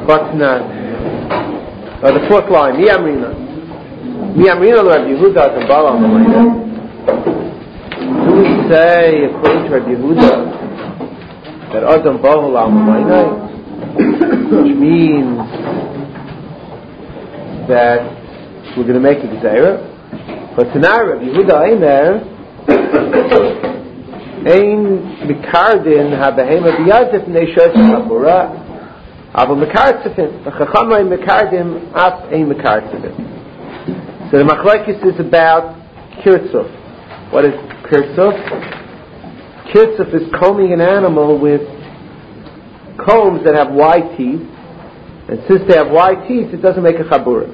The fourth line, Mi Amrina Rabbi Yehuda and Bala Amalina. Do we say, according to Rabbi Yehuda, that Adam Bahul Amalina, which means that we're going to make a Gezerah? But tonight Rabbi Yehuda Eimer Ein Mikardin HaBehema B'Yadif Neishos HaChabura Aval Mekartzefin V'Chachamay Mekardim Af Ein Mekartzefin. So the Machlokes is about Kirtzuf. What is Kirtzuf? Kirtzuf is combing an animal with combs that have wide teeth, and since they have wide teeth, it doesn't make a Chabura.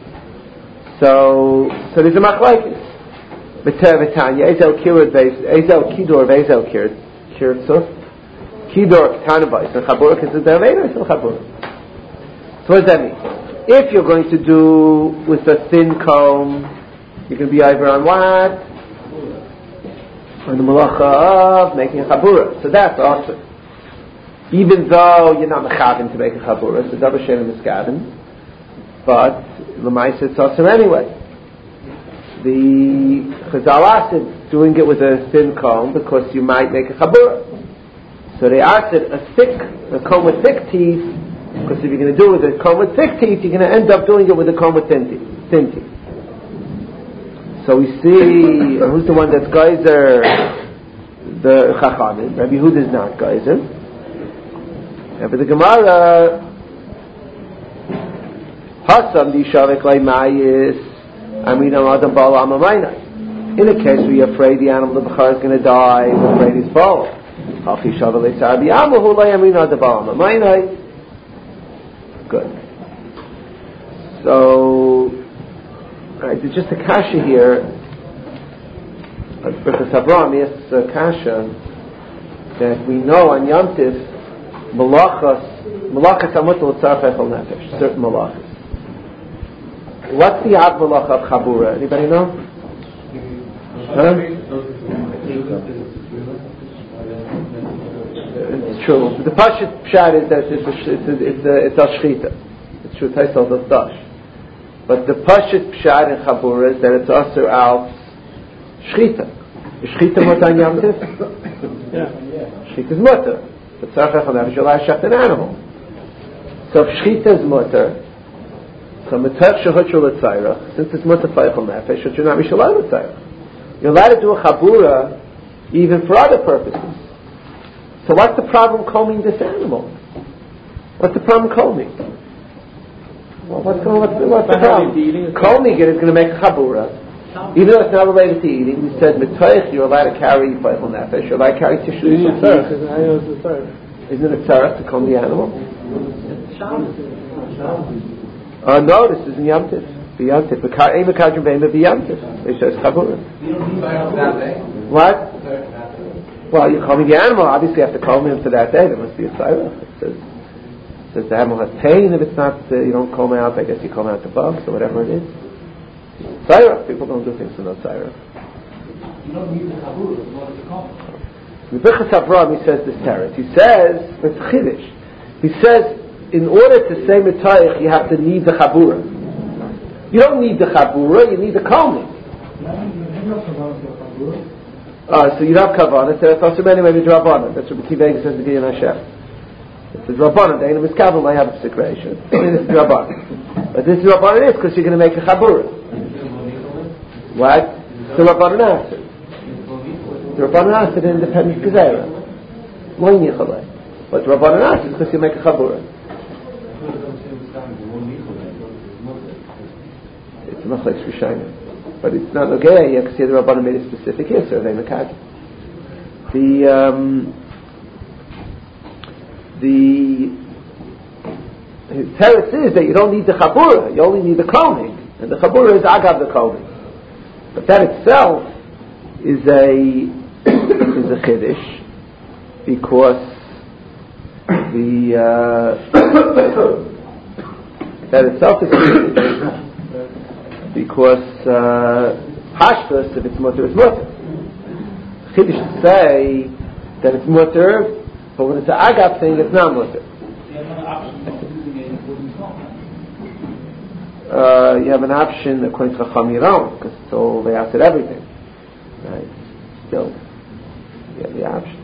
So there's a Machlokes. V'Tanya Ezel Kidor V'Ezel Kirtzuf. Kidor Tanavais and Chabura is the Dereveda and Chabura. So what does that mean? If you're going to do with a thin comb, you can be either on what? On the malacha of making a Chabura. So that's awesome. Even though you're not mechavin to make a Chabura, so double shem is gavin, but l'maisa it's awesome anyway. The Chazal said doing it with a thin comb because you might make a Chabura. So they asked a comb with thick teeth, because if you're going to do it with a comb with thick teeth, you're going to end up doing it with a comb with thin teeth. So we see, who's the one that's geyser? The Chachamim. Rabbi Yehuda is not geyser. And for the Gemara, Hasam di shavik lay mayis, aminam adam bal amamayna. In a case where you're afraid the animal, the bachar, is going to die, you're afraid he's falling. Good. So, right, there's just a kasha here. Birchas Avraham asks a kasha that we know on Yom Tif, malachas hamutal tzaref echol nefesh, certain malachas. What's the ad malacha of Chabura? Anybody know? Huh? It's true. The Pashut Pshat is that it's a shchita. It's true. Taisal does dash. But the Pashut Pshat in Chabura is that it's also al shchita. Is shchita mutar on Yom Tif? Yeah. Shchita is mutar. But tzarech echol nefesh, you're allowed to shecht an animal. So if shchita is mutar, so mitach shehutchul l'tzayrach, since it's mutar feichol nefesh, you're not mishalai l'tzayrach. You're allowed to do a Chabura even for other purposes. So what's the problem combing this animal? What's the problem combing? Well, what's the problem? Combing it is going to make a Chabura. Even though it's not related to eating, we said Mitoich, you're allowed to carry Feichel Nefesh, you're allowed to carry tissue. Isn't it a tzarech to comb the animal? No, this is in Yom Tif. Yom Tif. Ein Mekadrim Be'ema B'Yom Tif. It says Chabura. What? Well, you're combing the animal. Obviously, you have to comb him for that day. There must be a tzarech. It says the animal has pain if it's not. You don't comb out. I guess you comb out the bugs or whatever it is. Tzarech. People don't do things for no tzarech. You don't need the chabur in order to comb. In Birchas Avraham, he says this teretz. He says it's chiddush. He says in order to say mitayich, you have to need the chabura. You don't need the chabura. You need the combing. So you have kavanah. So it's anyway with Rabbanan. That's what Kiv Eiger says in the Gideon Hashem. It says Rabbanan. They know Miskavel might have a situation. This is Rabbanan. But this is Rabbanan is because you're going to make a chabura. What? The Rabbanan answered. The Rabbanan answered in independent gezerah. Moin yichalei. But the Rabbanan answered because you make a chabura. It's a machlekes rishonim. But it's not okay. You can see the Rabbanan made a specific answer. The teretz is that you don't need the chabura. You only need the combing, and the chabura is agav the combing. But that itself is a chiddush because that itself is chiddush. Because hashtas, if it's mutter, it's mutter. Chiddush to say that it's mutter, but when it's an agav thing, it's not mutter. You have an option according to Chacham you don't, because it's all they answered everything. Right? Still, you have the option.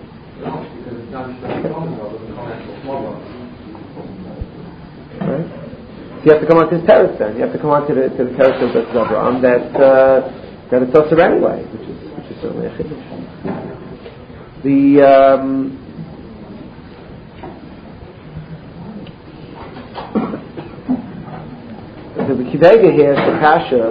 Right? So you have to come on to his terrace then. You have to come on to the terrace of Abraham that it's also anyway, which is certainly a chiddush. The Kidega here is the Kasha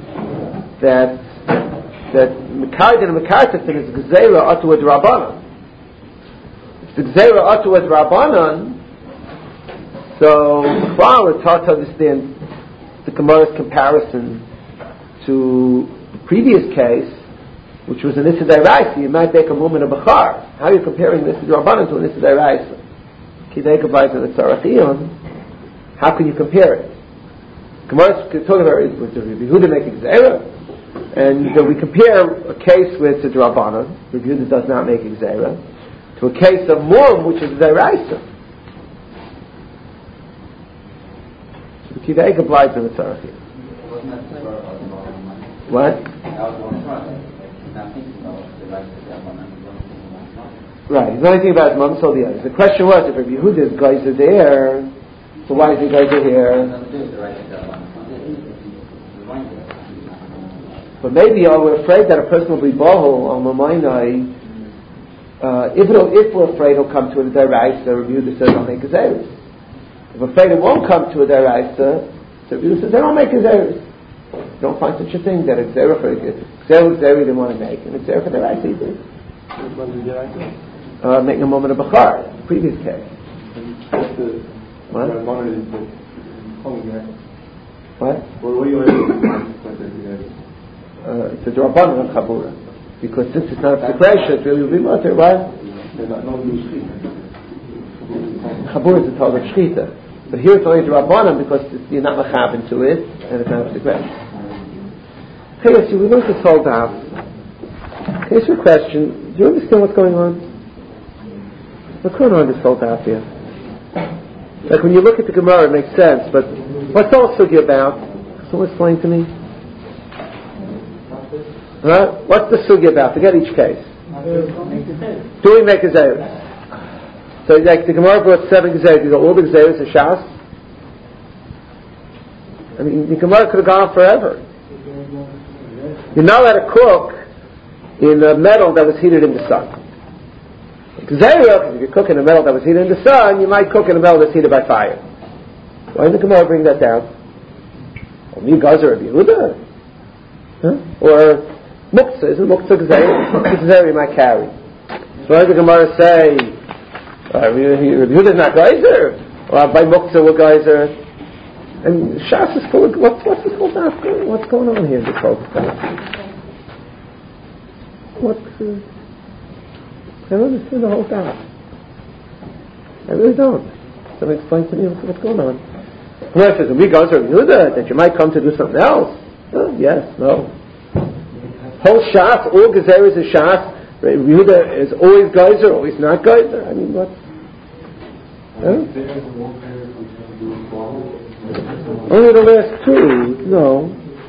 that Mekardin and Mekartatin is Gzeira Atu Ed Rabbanan. If the Gzeira Atu Ed Rabbanan, so B'chal it's hard to understand the Gemara's comparison to the previous case, which was an Issa D'Oraisa. You might take a moment of Bechar. How are you comparing this Issa D'Rabbanan to an Issa D'Oraisa? Kidega B'ayz and Tzarachiyon. How can you compare it? Gemara is talking about it with Rabbi Yehuda making Gzeira, and we compare a case where it's a D'Rabbanan, Rabbi Yehuda does not make Gzeira, to a case of Mum, which is a D'Oraisa. So Kidega B'ayz and Tzarachiyon. What? Right, he's not thinking about his mom, so the others. The question was, if Rabbi Yehuda's guys are there, so why is the guys are here? But maybe we're afraid that a person will be bohol on Mamainai. If we're afraid he'll come to a deraisa, Rabbi Yehuda says, I'll make Gezeres. If we're afraid it won't come to a deraisa, so Rabbi Yehuda says, then I'll make Gezeres. You don't find such a thing that a Gzera for Gzera he didn't want to make, and a Gzera for deraisa he did. Making a moment of Bechar, the previous case. What? What? It's a D'Rabbanan of Chabura. Because since it's not a separation, it really will be mutter, right? Chabura is a Torah of Shechita. But here it's only D'Rabbanan because you're not Machab into it, and it's not a separation. Okay, so we look at this whole down. Here's your question. Do you understand what's going on? What's going on in this whole daf here? Like when you look at the Gemara, it makes sense, but what's all sugi about? Someone explain to me. What's the sugi about? Forget each case. Do we make Gezeres? So like the Gemara brought 7 Gezeres. These are all the Gezeres of Shas. I mean, the Gemara could have gone on forever. You're not allowed to cook in a metal that was heated in the sun. If you cook in a metal that was heated in the sun, you might cook in a metal that's heated by fire. Why did the Gemara bring that down? Me Gazer Rabbi Yehuda? Or Muktzah, isn't Muktzah Gezer? Muktzah Gezer you might carry. So why did the Gemara say Rabbi Yehuda is not Geyser? Or by Muktzah we're Geyser? And Shas is full of, what's this whole thing? What's going on here in this whole thing? I don't understand the whole thing. I really don't. Someone explain to me what's going on. Gemara says, we go to Yehuda, that you might come to do something else. Yes, no. Whole Shas, all Gezeres is Shas. Yehuda is always Geyser, always not Geyser. I mean, what? Only the last 2. No.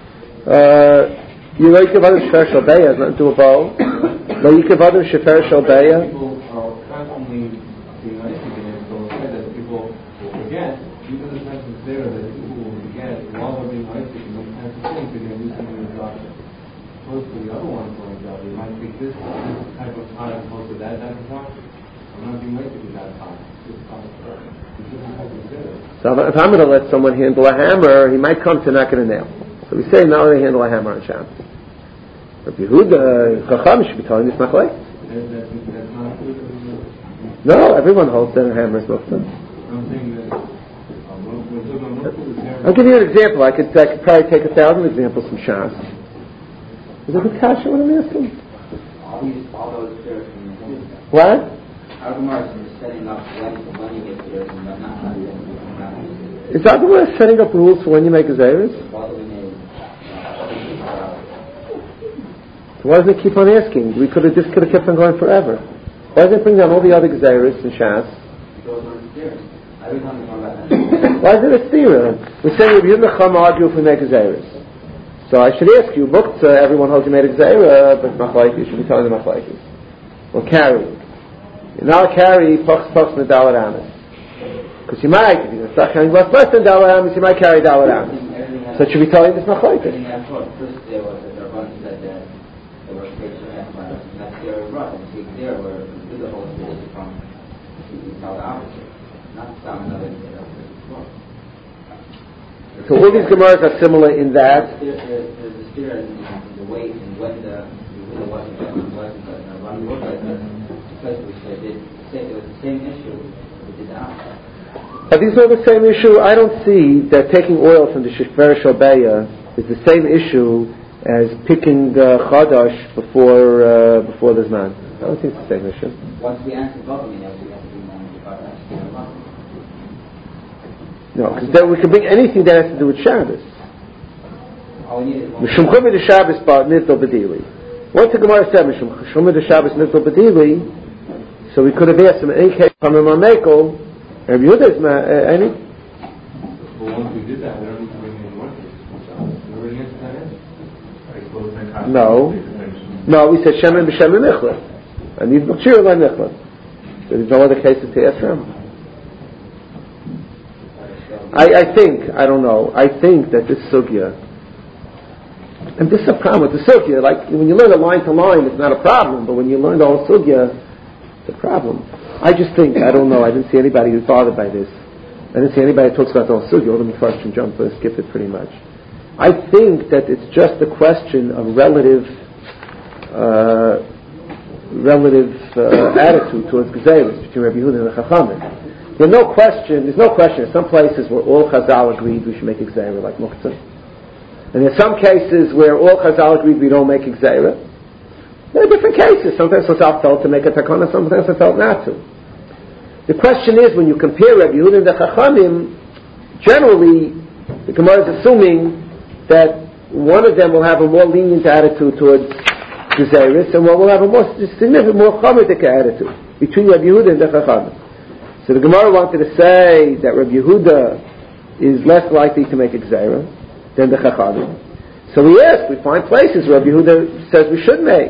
You like give other Shefer Shel Beya has nothing to do with bow. No, you give other Shefer Shel Beya. People are constantly being nice again, so instead that people will forget, even the sense is there that people will forget while they're being nice again, they can't think they're going to do something in the job. Opposed to the other one for a job, they might take this type of time opposed to that type of time. I'm not being nice again that time. So if I'm going to let someone handle a hammer, he might come to knocking a nail. So we say now they handle a hammer on Shabbos. Rabbi Yehuda, Chacham should be telling this machlek. No, everyone holds that a hammer is muktzah. I'll give you an example. I could probably take 1,000 examples from Shas. Is that a kasha what I'm asking? What? Is that the way setting up rules for when you make Gezeres? Why doesn't it keep on asking? This could have kept on going forever. Why doesn't it bring down all the other Gezeres and Shas? Why is it a stira? We're saying Rabbi Yehuda Chacham argue if we make Xeris. So I should ask you, everyone holds you made Xeris, but Machlaikis, you should be telling the Machlaikis. Or carry. Now carry Pachs Medalar Amis. Because you might, if you're stuck carrying less than Dalar Amis, you might carry Dalar Amis. So it should be telling this Machlaikis. First there was the Rabban said that there were that's their run, and there were the whole situation from the opposite, not some another. So all these Gemaras are similar in that. There's a steer in the weight and when the wasn't the run looked like that, because it was the same issue with the opposite. Are these all the same issue? I don't see that taking oil from the Shifra Shobeya is the same issue as picking Chadash before the Zman. I don't think it's the same issue. Once we answer both, we have to be no, because then we can bring anything that has to do with Shabbos. Mishum Chumid the Shabbos part Nidl B'dili. Once the Gemara said Mishum Chumid the Shabbos Nidl B'dili, so we could have asked him in any case from him on Mekel. Rabbi Yehuda is any? Well, once we did that, we don't need to bring in more cases. We already answered that answer. No, we said Shemin b'Shemin Nichla. I need B'chir like Nichla. So there's no other cases to ask him. I think that this sugya, and this is a problem with the sugya, like when you learn a line to line, it's not a problem, but when you learn the whole sugya, it's a problem. I just think, I don't know, I didn't see anybody who's bothered by this. I didn't see anybody who talks about the whole sugya. All the Mefarshim jump and skip it pretty much. I think that it's just a question of relative attitude towards Gezeris between Rabbi Yehuda and the Chachamim. There's no question. In some places where all Chazal agreed we should make Gezeira, like Muktzah. And there's some cases where all Chazal agreed we don't make Gezeira. There are different cases. Sometimes Chazal felt to make a takana, sometimes they felt not to. The question is, when you compare Rabbi Yehuda and the Chachamim, generally, the Gemara is assuming that one of them will have a more lenient attitude towards Gezeiris, and one will have a more significant, more chamitic attitude between Rabbi Yehuda and the Chachamim. So the Gemara wanted to say that Rabbi Yehuda is less likely to make a Gezeira than the Chachamim. So we find places where Rabbi Yehuda says we should make.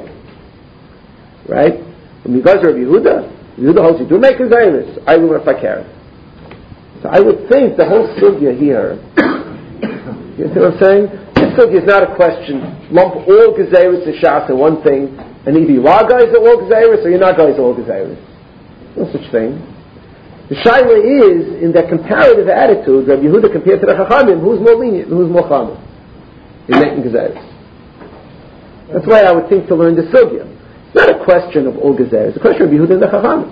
Right? When we go to Rabbi Yehuda holds you do make Gezeiris. I will if I care. So I would think the whole sugya here, you see what I'm saying? This sugya is not a question, lump all Gezeiris and Shas in one thing, and either you are guys that all Gezeiris or you're not guys that all Gezeiris. No such thing. The shaila is, in that comparative attitude, Rabbi Yehuda compared to the Chachamim, who's more lenient and who's more chamim in making Gezeiris. That's why I would think to learn the sugya. It's not a question of all Gezeiris, it's a question of Rabbi Yehuda and the Chachamim.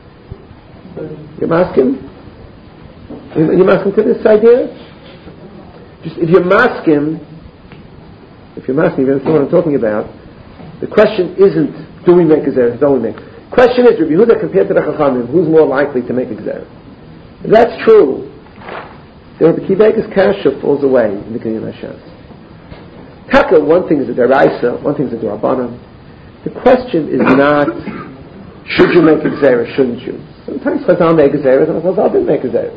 You're asking? You're asking to this idea? Just if you're masking, you understand what I'm talking about. The question isn't, do we make Gezeiris, don't we make? The question is, Rabbi Yehuda compared to the Chachamim, who's more likely to make a Gezerah? If that's true, then Rabbi Kivega's kasha falls away in the Kinyan Hashas. Taka, one thing is a deraisa, one thing is a derabanan. The question is not, should you make a Gezerah, shouldn't you? Sometimes Chazal make a Gezerah, sometimes Chazal didn't make a Gezerah.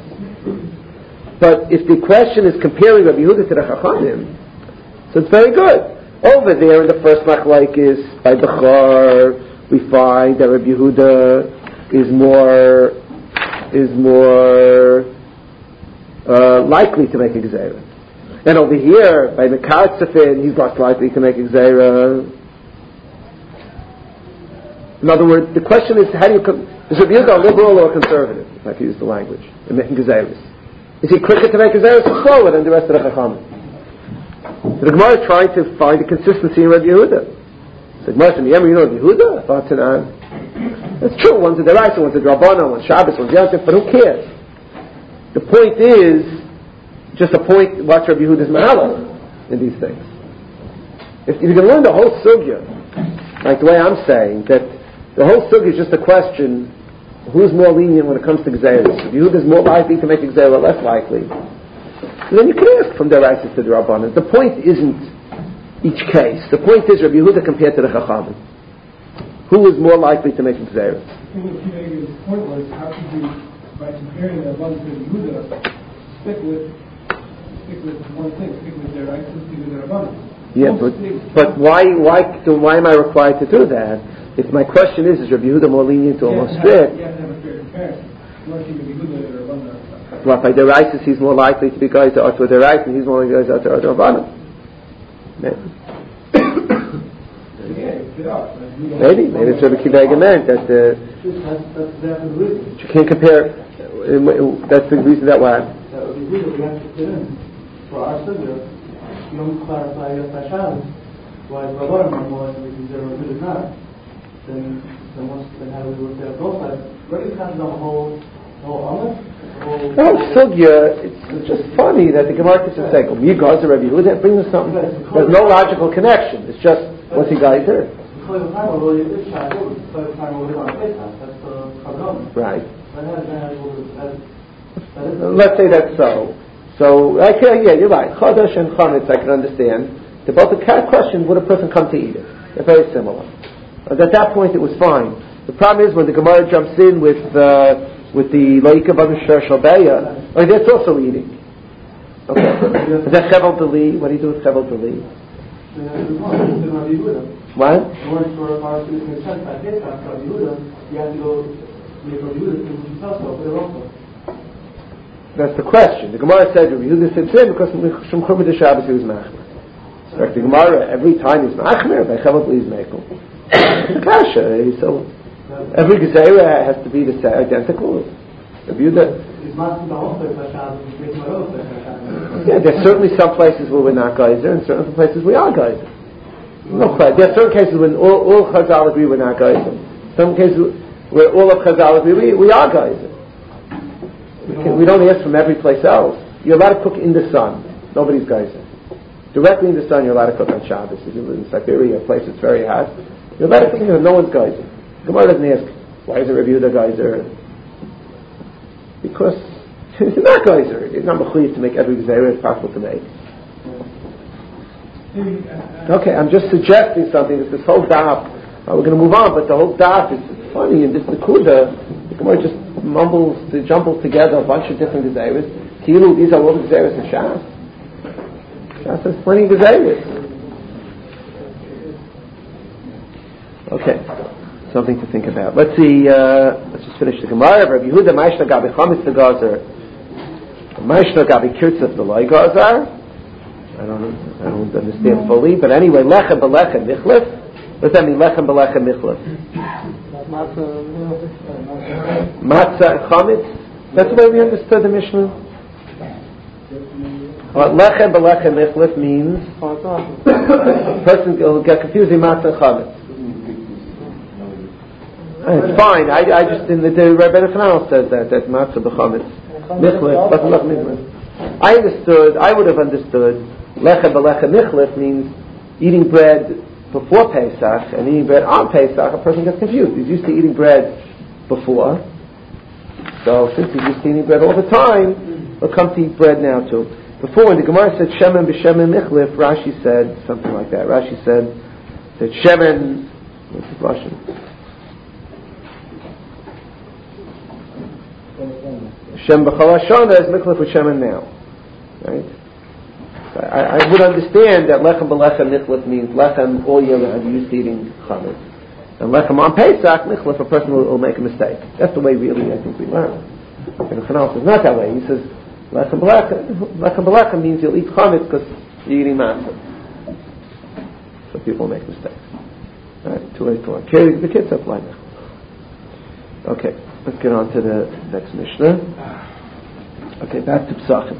But if the question is comparing Rabbi Yehuda to the Chachamim, so it's very good. Over there in the first machlaik is by Bechor, we find that Rabbi Yehuda is more likely to make a Gezerah. And over here, by Mekatzafin, he's less likely to make a Gezerah. In other words, the question is, is Rabbi Yehuda a liberal or a conservative, if I can use the language, in making Gezerahs? Is he quicker to make Gezerahs or slower than the rest of the Chachamim? So the Gemara is trying to find a consistency in Rabbi Yehuda. So the Gemara says, Rabbi Yehuda? That's true. One's a deraisa, one's a drabana, one's Shabbos, one's Yantif, but who cares? The point is, just a point, what's Rabbi Yehuda's mahala in these things. If you can learn the whole sugya, like the way I'm saying, that the whole sugya is just a question, who's more lenient when it comes to Gezeiros? If Yehuda is more likely to make a Gezerah, less likely. And then you can ask from deraisa to drabana. The point isn't each case. The point is Rabbi Yehuda compared to the Chachamim. Who is more likely to make a Gezerah? The point was, how could you by comparing the ones with Yehuda, stick with one thing, stick with their rights and stick with their abundance. Yeah, but why am I required to do that? If my question is Rabbi Yehuda more lenient or more strict? You have to have a fair comparison. You want to see Rabbi Yehuda or abundance. Well, by deraisis he's more likely to be guys to Artur Derais, and he's more likely to Artur Abbanim. Maybe it's Rabbi Kiva meant that you can't compare. That's the reason that why. For our subject, you don't clarify your Hashem, why the Rabbanim are more likely to consider a good not, then how do we work that both sides? What is kind of the whole Aleph? No, Sugya, it's just funny that the Gemara keeps saying, oh, you guys are Rabbi Yehuda, bring us something. There's no logical connection. It's just, what's he guys here? Right. Let's say that's so. So, okay, yeah, you're right. Chodesh and Chametz, I can understand. About the question, would a person come to eat it? They're very similar. At that point, it was fine. The problem is when the Gemara jumps in with the Loika Barushar Shalbeya, that's also eating. Okay. Is that Chevel Deli? What do you do with Chevel Deli? What? That's the question. The Gemara said Rabbi Yehuda sits in because Shum Chumah de Shabbos he was machmer. So the Gemara every time he's machmer by Chevel Deli he's mekel. Kasha. So every Gezerah has to be the same, identical. Rabbi Yehuda. Yeah, there's certainly some places where we're not geyser, and certain places we are geyser. No question. There are certain cases when all Chazal agree we're not geyser. Some cases where all of Chazal agree we are geyser. We don't ask from every place else. You're allowed to cook in the sun. Nobody's geyser. Directly in the sun, you're allowed to cook on Shabbos. If you live in Siberia, a place that's very hot, you're allowed to cook. No one's geyser. Gemara doesn't ask why is it Rabbi Yehuda geyser. Because it's not geyser. It's not mechuyev to make every gzeira it's possible to make. Okay, I'm just suggesting something. It's this whole daf. We're going to move on, but the whole daf is funny. And this Nakuda, the Gemara just jumbles together a bunch of different gezeiras. Kilu, these are all the gezeiras in Shas. Shas has plenty of gezeiras. Okay. Something to think about. Let's see. Let's just finish the Gemara. Rabbi Yehuda Ma'ishna Gabi Chametz the Gazer, Ma'ishna Gabi Kirtzas the Loi Gazer. I don't understand fully, but anyway, Lechem Belechem Michlef. What does that mean? Lechem Belechem Michlef. Matzah Chametz. That's the way we understood the Mishnah. What Lechem Belechem Michlef means. A person will get confused with Matzah Chametz. It's fine. I just in the Rabbi Chananel says that matzah b'chametz michlef, but not michlef. I would have understood lechem b'lechem michlef means eating bread before Pesach and eating bread on Pesach. A person gets confused. He's used to eating bread before, so since he's used to eating bread all the time, he'll come to eat bread now too. Before, when the Gemara said shemen b'shemen michlef, Rashi said something like that. Rashi said that shemen. What's the Russian? Shem b'chol hashana is mikhlef with shemen now, right? I would understand that lechem b'lechem mikhlef means lechem all year round used to eating chametz, and lechem on Pesach mikhlef a person will make a mistake. That's the way really I think we learn. And Chanal says not that way. He says lechem b'lechem means you'll eat chametz because you're eating matzah. So people make mistakes. All right, too late to learn. The kids have light. Okay. Let's get on to the next Mishnah. Okay, back to Pesachim.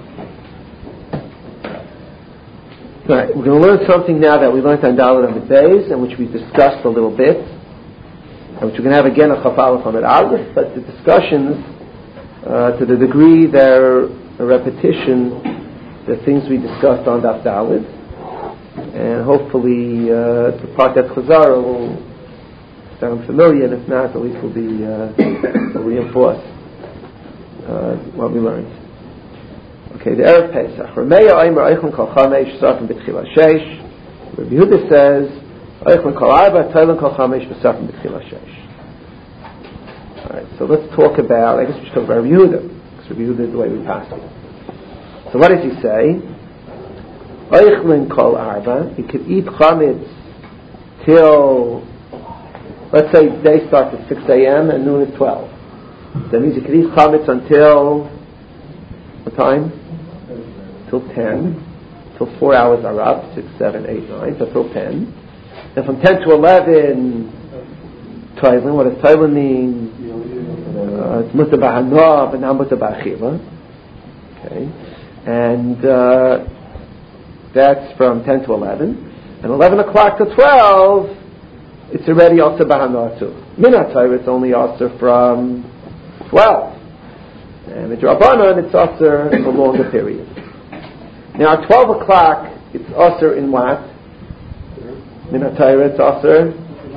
Right, we're going to learn something now that we learned on Dalet Amud Beis, and which we discussed a little bit, and which we're going to have again on Chaf Aleph Amud Aleph, but the discussions, to the degree they're a repetition, the things we discussed on Daf Dalet, and hopefully the part that Chazara will sound familiar, and if not, at least will be will reinforce what we learned. Okay, the Erev Pesach. Rameya Aimer Eichon Kol Chamesh Safim B'Tchila Sheish. Rabbi Yehuda says Eichon Kol Arba Teilen Kol Chamesh Safim B'Tchila Sheish. Alright, so let's talk about, I guess we should talk about Rabbi Yehuda, because Rabbi Yehuda is the way we pass it. So what does he say? Oichlin kol arba, you could eat chametz till, let's say day starts at 6 a.m. and noon at 12. That means you could eat chametz until, what time? Till 10. Till 4 hours are up, 6, 7, 8, 9, so till 10. And from 10 to 11, Toilin, what does Toilin mean? It's mutar b'hana, but not mutar b'achila. Okay. And that's from 10 to 11. And 11 o'clock to 12, it's already also b'hana too. Minat Torah, it's only also from 12. And the Drabanan, it's also a longer period. Now at 12 o'clock, it's also in what? Minat Torah, it's also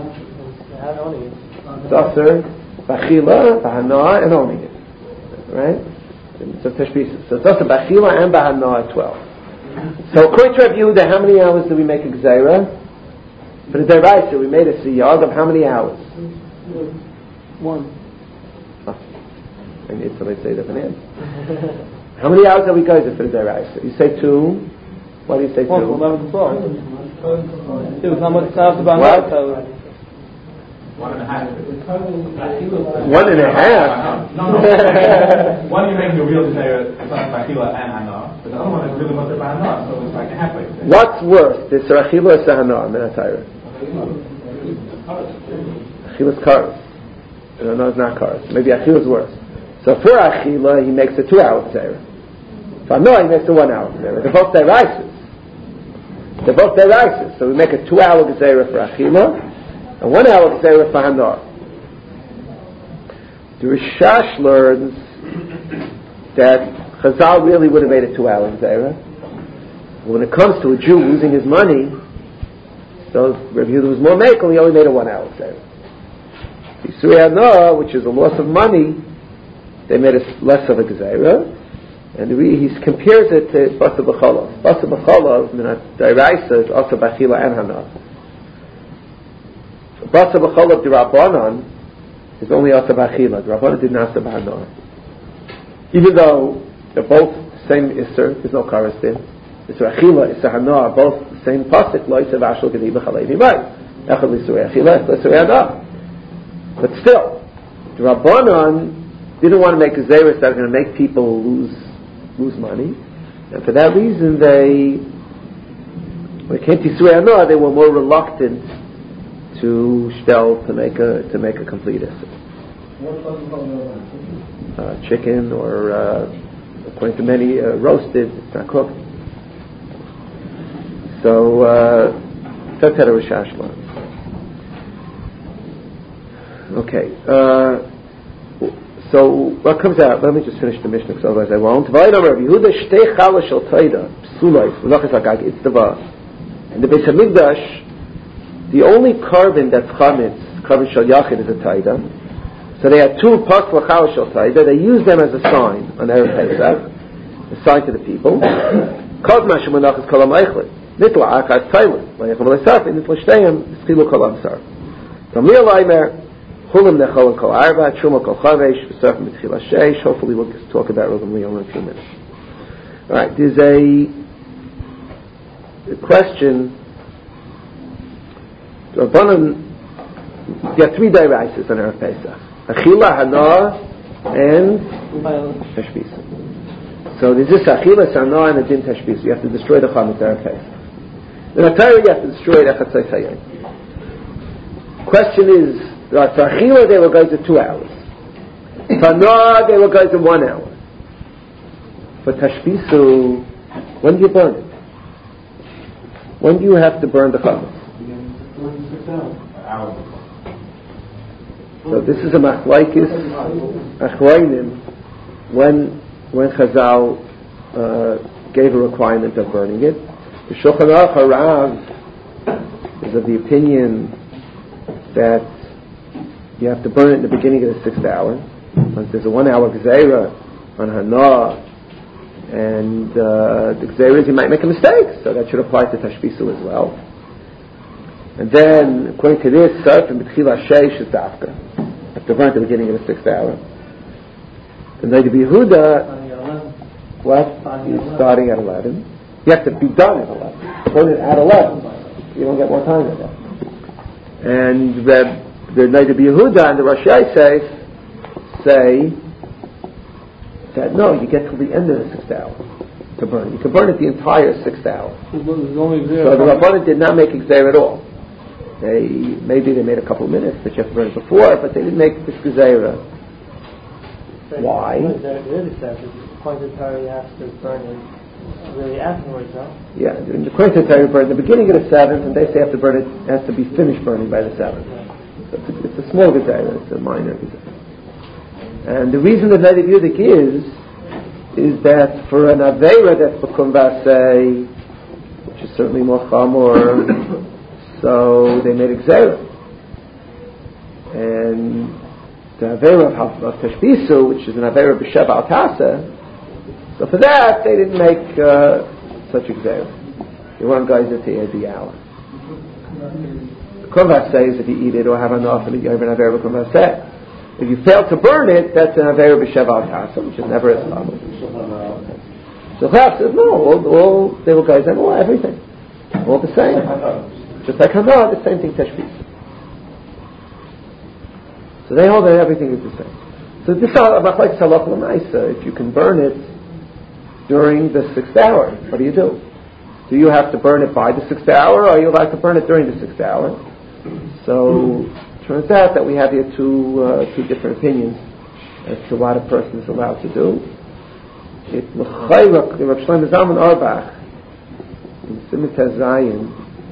b'achila, b'hana, and only it. Right? So tashbisa. So it's also b'achila and b'hana at 12. So according to Rabbi Yehuda, how many hours do we make a gzeira? For the deraisa, we made a siyag of how many hours? 1. I need somebody to say that for him. How many hours are we going to for the deraisa? You say 2. What do you say 2? 1 from 11 to 12. It was how much time about what? 1.5. 1.5? No. One you make the real desire Bachila and Hana, but the other one is really mutar b'hana, so it's like a halfway. What's worse, the Sarachila or Sahana, Minatayra? Achila's karas. No, it's not karas. Maybe Achila's worse. So for Achila, he makes a 2-hour Zera. For Hana, he makes a 1-hour Zera. They're both deraises. So we make a 2-hour Zera for Achila, a 1-hour Zera for Hana. The Rishash learns that Chazal really would have made a 2-hour Zera. When it comes to a Jew losing his money, so Rabbi Yehuda was more makel, he only made a 1-hour Zera. Yisuri Hana, which is a loss of money, they made less of a Gezerah, and he compares it to Basa B'Cholov. Basa B'Cholov, Minat Dairaisa, is also B'Achila and Hana. Basa B'Cholov, the Rabbanan, is only also B'Achila. The Rabbanan didn't ask the Hana. Even though they're both the same Isser, there's no Karas there. It's Achila, it's Hana, both the same Pasuk, Lo Yisav Ashel Gedi B'Chalei V'May. Echad L'Yisuri Achila, Echad L'Yisuri Hana. But still, the Rabbanan didn't want to make a zera that are going to make people lose money, and for that reason when it came to Yisrei Hana, they were more reluctant to shtel to make a complete essay. Chicken or according to many roasted, it's not cooked. So that's how the Rishash learns. Okay. So what comes out? Let me just finish the Mishnah, because otherwise I won't. In the Beis Hamikdash, the only carbon that's chametz, carbon shel yachid, is a taida. So they had 2 pasla chal shel taida. They used them as a sign on Erev Pesach, a sign to the people. Kol ma shemunach is kol ha'meichlet. Nitla achas tailin. Vayechol v'lesafi nitla shteyim schilu kol ha'msar. Tamli alaymer. Hopefully we'll just talk about Reuven Leon in a few minutes. Alright, there's a question. You have 3 deraises on Erev Pesach. Achila, Hana, and Tashbisa. So there's this Achila, Hana, and a Din Tashbisa. You have to destroy the Chametz Erev Pesach. In a Torah you have to destroy the Chatzos Hayom. Question is, for Achila they were going to 2 hours. For Hana they were going to 1 hour. For Tashbisu, when do you burn it? When do you have to burn the chametz? So this is a machlaikis achroinim when Chazal gave a requirement of burning it. The Shulchan Aruch Harav is of the opinion that you have to burn it in the beginning of the 6th hour. Once there's a 1 hour gzeira on Hana, and the gzeira is you might make a mistake, so that should apply to Tashbisu as well. And then, according to this, Sarf and B'tchila Sheish is Dafka. have to burn at the beginning of the 6th hour. The Noda B'Yehuda, starting at 11. You have to be done at 11. Burn it at 11. You don't get more time than that. And the Noda B'Yehuda and the Rosh Yosef say that no, you get till the end of the 6th hour to burn. You can burn it the entire 6th hour. So the Rabbanan did not make Gzeir at all. Maybe they made a couple of minutes, but you have to burn it before, but they didn't make this Gzeira. Why? It really says according to Torah you have to burn it really afterwards, no? Yeah, according to Torah you burn at the beginning of the 7th, and they say you have to burn it, has to be finished burning by the 7th. So it's a small Gzeira, it's a minor Gzeira. And the reason that Noda B'Yehuda is that for an Aveira that's B'kum V'asei, which is certainly more Chamor, so they made Gzeira. And the Aveira of Tashbisu, which is an Aveira B'Sheva Al Tasa, so for that they didn't make such Gzeira. They weren't guys at the hour. B'kum V'asei is if you eat it or have enough and you have an Aveira B'kum V'asei. If you fail to burn it, that's an Aveira B'Sheva Al Tasa, which is never as common. So Chav says, no, all they were guys that were everything. All the same. Just like Hana, the same thing, Tashbis. So they hold that everything is the same. So this is like Salach L'Maisa. If you can burn it during the 6th hour, what do? Do you have to burn it by the 6th hour, or you like to burn it during the 6th hour? So it turns out that we have here two different opinions as to what a person is allowed to do. Rav Shlomo Zalman Auerbach in Simit Zayin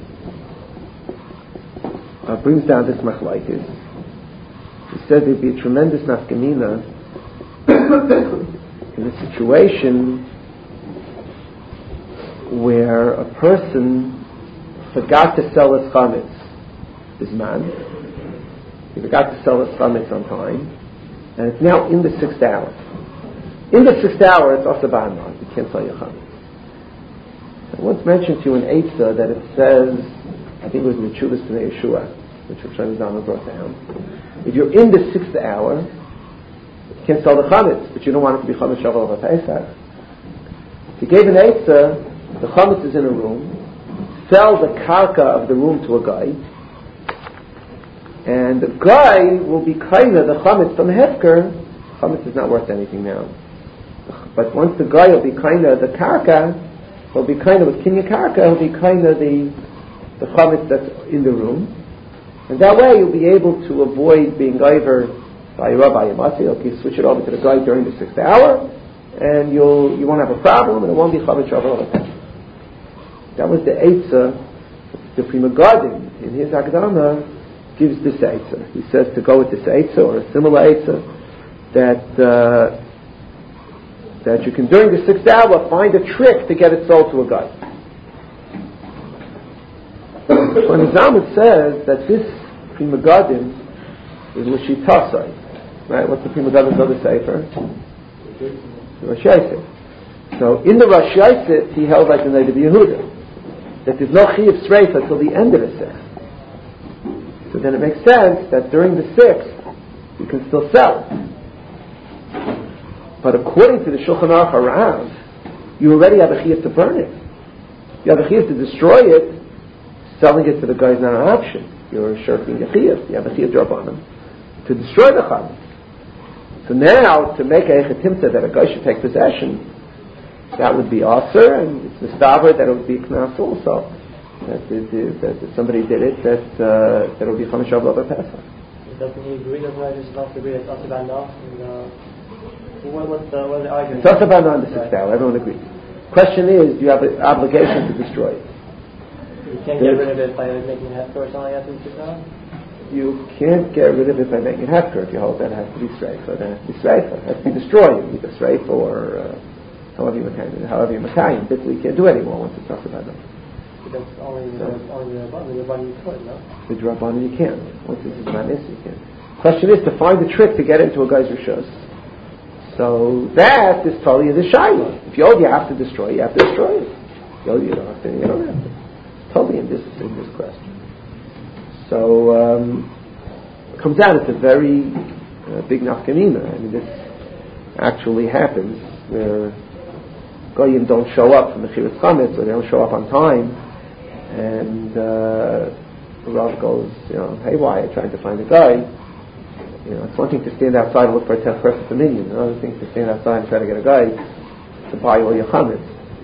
brings down this machlokes. He said there'd be a tremendous nafkamina in a situation where a person forgot to sell his chametz, his man. He forgot to sell his chametz on time, and it's now in the 6th hour. In the 6th hour, it's also ba'anah. You can't sell your chametz. I once mentioned to you in Eitzah that it says, I think it was in the Chuvas B'nai Yeshua, which Rav Shlomo Zalman brought down. If you're in the 6th hour, you can't sell the chametz, but you don't want it to be chametz shavuot or Pesach. He gave an Eitzah, the chametz is in a room, sell the karka of the room to a guy, and the guy will be kinda the chametz from hefker. Chametz is not worth anything now. But once the guy will be kinda the karka, he'll be kinda with kinya karka, he'll be kinda the chametz that's in the room. And that way you'll be able to avoid being over by Rabbi Yamasi. You switch it over to the guy during the 6th hour, and you won't have a problem, and it won't be chametz shavuot. That was the Eitzah. The Pri Megadim in his Hakdama gives this Eitzah. He says to go with this Eitzah or a similar Eitzah that you can during the 6th hour find a trick to get it sold to a guy. When Zalman says that this Pri Megadim is L'Shitasai, right? What's the Pri Megadim's other sefer? The Rosh Yosef. So in the Rosh Yosef he held like the Noda B'Yehuda, that there's no Chiyuv Sreifa till the end of the 6th. So then it makes sense that during the 6th you can still sell it. But according to the Shulchan Aruch around, you already have a Chiyuv to burn it. You have a Chiyuv to destroy it. Selling it to the guy is not an option. You're shirking a Chiyuv. You have a Chiyuv D'Rabbanan to destroy the chametz. So now, to make a Echetimta that a guy should take possession, that would be Aser, and it's the Staver that it would be Knas also. That somebody did it, that it would be Chametz Shavuot or Pesach. Doesn't he agree that it's not to agree, it's Aser B'Anah? What's the argument? It's Aser B'Anah on the 6th hour, everyone agrees. Question is, do you have an obligation to destroy it? You can't get rid of it by making it hefker or something after the 6th hour? You can't get rid of it by making it hefker. If you hold that it has to be streifa, then it has to be streifa. It has to be destroyed, either streifa or however you Makayim. This we can't do anymore once it's Aser B'Anah. That's only the Rabbanan you could, no? The Rabbanan you can't. Once it's a Manis, you can't. Question is to find a trick to get into a guy's Rishos. So that is totally the Shaila. If you have to destroy it, you have to destroy it. You don't have to. Totally in this question. So Comes out, it's a very big nafkamina. I mean, this actually happens where goyim don't show up from the Chiras Chametz, or they don't show up on time, and the Rav goes, haywire, trying to find a guy. It's one thing to stand outside and look for a 10th person for minion. Another thing to stand outside and try to get a guy to buy all your chametz.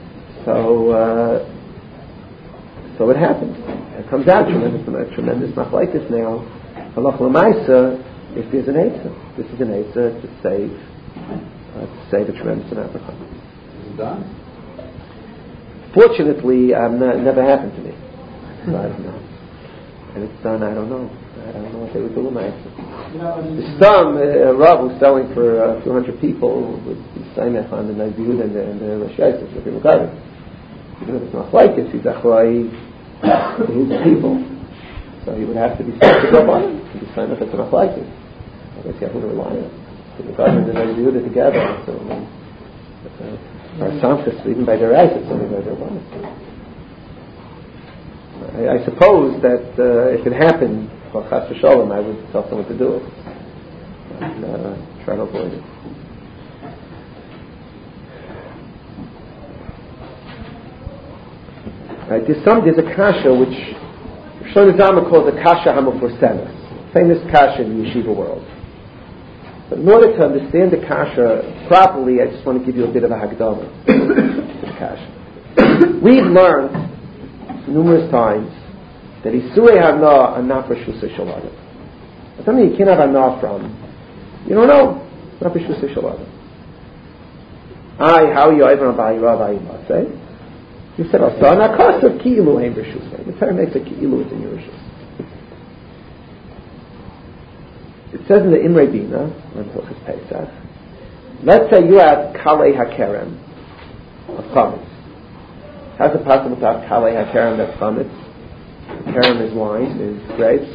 So it happens. It comes out tremendous machlokes now. Halach l'maisa, if there's an eitzah, this is an eitzah to save a tremendous amount of chametz. Is it done? Fortunately, it never happened to me. So I don't know. And it's done. I don't know what they would do with my eitzah. Some Rav was selling for a few hundred people with Saimech on the Nazirud and the Rashayis of the Mekari. Even if it's not like it, he's achlai his people. So he would have to be sent to Rabban to be Saimech if it's not like it. I guess you have to rely on the Mekari and the Nazirud together. So our Samchas, even by their eyes, it's only by their Rabban. I suppose that if it happened, for Chas v'Sholem, I would tell someone to do it and try to avoid it. Right, there's a kasha which Shlomo Zalman calls a kasha hamufursemes, famous kasha in the yeshiva world. But in order to understand the kasha properly, I just want to give you a bit of a hagdama to the kasha. We've learned numerous times that Isurei Hana are not for Shusei Shalom. That's something you can't have Hana from. You don't know. It's not for Shusei Shalom. How are you even by Rabbi Matzeh? You said, Asana Kasav Ki'ilu Heim B'Shusei. The Torah makes a Ki'ilu is in Yerushus. It says in the Imrei Bina, on Hilchos Pesach, let's say you have Kalei HaKerem of chametz. How's it possible to have Kalei HaKerem that's chametz? Kerem is wine, is grapes.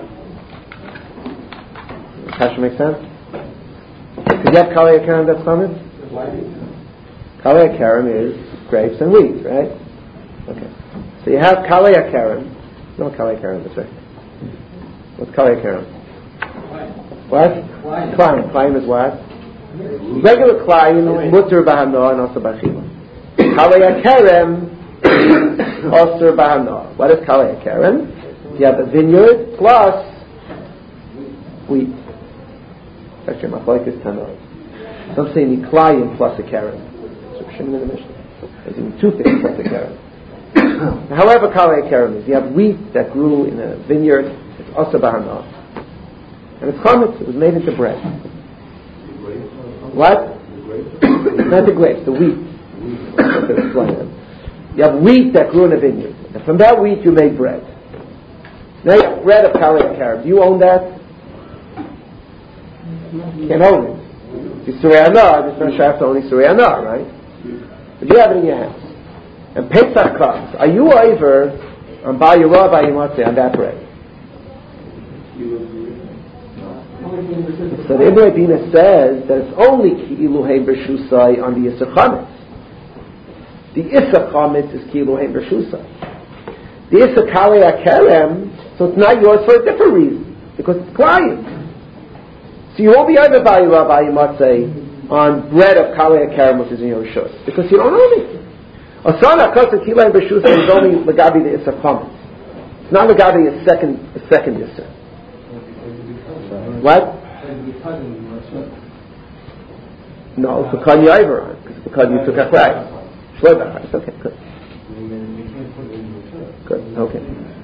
Kasha makes sense? Did you have Kalei HaKerem that's chametz? Kalei HaKerem is grapes and wheat, right? Okay. So you have Kalei HaKerem. No Kalei HaKerem, that's right. What's Kalei HaKerem? What? Klein is what? Regular Klein is mutter b'hana and also b'chila. Kalei HaKerem Osir Bahana. What is Kalei HaKerem? You have a vineyard plus wheat. Actually, my point is Tanoi. Some say Niklayim plus a Kerem. So Shimon in the Mishnah. There's even two things plus a Kerem. However, Kalei HaKerem is, you have wheat that grew in a vineyard. It's Osir Bahana, and it's chametz. It was made into bread. What? Not the grapes. The wheat. You have wheat that grew in a vineyard. And from that wheat you made bread. Now you have bread of Kalei HaKerem. Do you own that? You can't own it. It's Surei Hana. It's not sure only Surei Hana, right? But you have it in your house. And Pesach comes. Are you over on Bar Yerah, Bar Yimatzeh on that bread? So the Imrei Bina says that it's only Ki'ilu Heim B'Shusai on the Yisur Chametz. The Issa Chametz is Ki'ilu Heim B'Shusai. The Issa Kalei HaKerem, so it's not yours for a different reason, because it's client. So you won't be over by your Rabbi Yimatzeh on bread of Kalei HaKerem, which is in your Rishus, because you don't own it. Asana Kasav Ki'ilu Heim B'Shusai is only Lagabi the Issa Chametz. It's not Lagabi a second Issa. What? No, it's because you over on, because you took a crack. It's okay, good. Good, okay.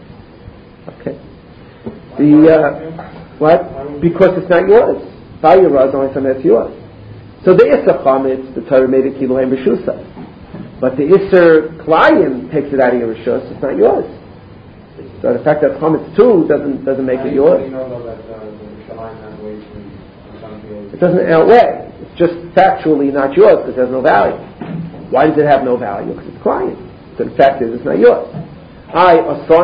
What? Because it's not yours. By your is only something that's yours. So the Isser Chametz, the Torah made it Ki'ilu Heim B'Shusai. But the Isser Klayim takes it out of your Rishus, it's not yours. So the fact that Chametz too doesn't make it yours. It doesn't outweigh. It's just factually not yours because it has no value. Why does it have no value? Because it's client. So the fact is, it's not yours. Where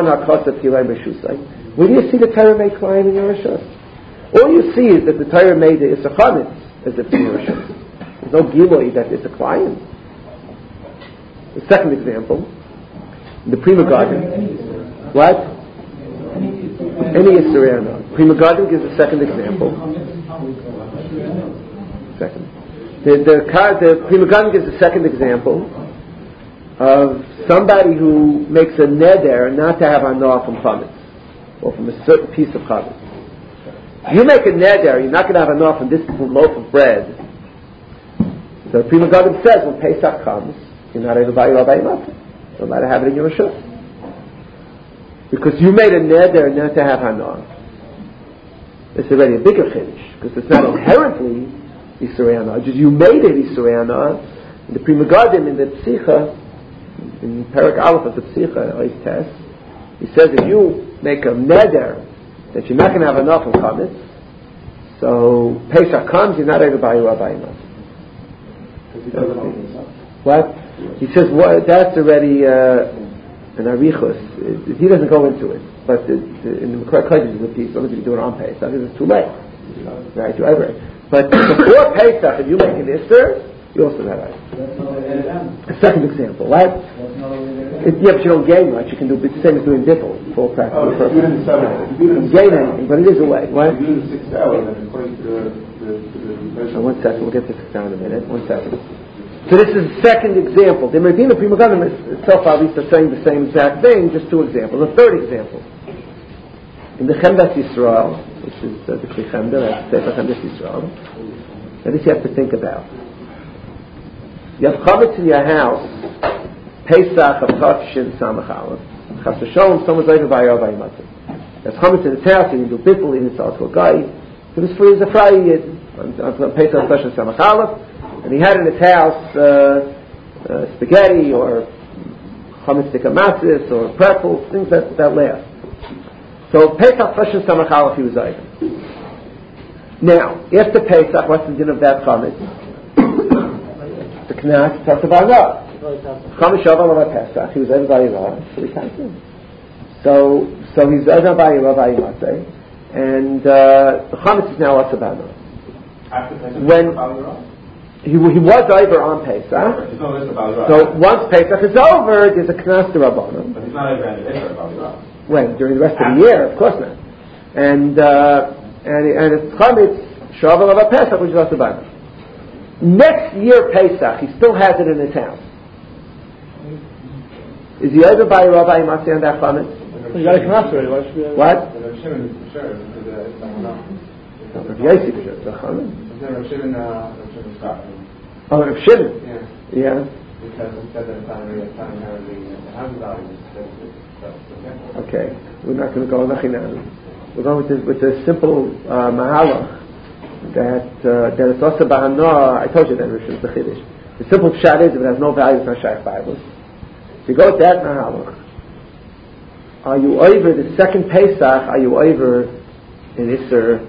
do you see the Torah made client in your Rishus? All you see is that the Torah made the Isser Chametz as if it's in your Rishus. There's no giloi that it's a client. The second example, in the Prima Garden. What? Any Yisrael. Pri Megadim gives a second example. Second. The Pri Megadim gives a second example of somebody who makes a neder not to have anah from chametz, or from a certain piece of chametz. You make a neder, you're not going to have anah from this loaf of bread. So the Pri Megadim says when Pesach comes, you're not able to buy your Rabbi Matzah. No matter have it in your reshus. Because you made a neder not to have hanah. It's already a bigger chiddush, because it's not inherently Yisrei hanah. Just you made it Yisrei hanah. In the Pri Megadim, in the Psicha, in Perek Aleph of the Psicha, Ois Tes, he says if you make a neder that you're not going to have enough from chametz, so Pesach comes, you're not able to buy your Rabbi Matzah. What? He says that's already an arichus. He doesn't go into it, but in the correct Kodesh is a piece. Only if you do it on Pesach, because it's too late. Right? But before Pesach, if you make an Isser, you also have it. A second example, right? But you don't gain much. You can do the same as doing dipple, full practice. If you do it in the 7, you don't gain anything, but it is a way. What? If you do it in the 6 hours, then according to the 1 second, we'll get to 6 hours in a minute. 1 second. So this is the second example. The Medina Pri Megadim itself at least are saying the same exact thing, just two examples. A third example. In the Chemdas Yisrael, which is the Kli Chemda, that's Sefer Chemdas Yisrael, now this you have to think about. You have chametz in your house, Pesach of Tafshin Samach Aleph. Chas v'sholom, someone's over by your Rabbi Matzah. There's chametz in his house, you can do bittul, you can sell to a guy. He was free as a Friday Yid on Pesach of Tafshin Samach Aleph. And he had in his house spaghetti or chametz tikka matzis or pretzels, things that last. So Pesach Tafshin Samach Aleph he was over. Now, after Pesach, what's the din of that chametz? The knas talks about that. Chametz shavar of Pesach, he was over by Yirah, so he can't do it. So he's over by Yirah Matzeh, and the chametz is now what's about that. When he was over on Pesach. So once Pesach is over, there's a knas to Rabbanon. But he's not over on Pesach. When? During the rest of the year? Of course not. And it's chametz shavar of Pesach, which is also about. Next year Pesach, he still has it in his house. Is he over by Rabbi Matzeh on that chametz? You got a knas already. What? Oh, Rav Shimon. Yeah. Okay, we're not going to go nachinam. We're going with the simple mahalach that it's also ba'anah. I told you that Rav Shimon is the chiddush. The simple pshat is if it has no value, it's not shaykh Bibles. If you go with that mahalach, are you over the second Pesach? Are you over in Isser?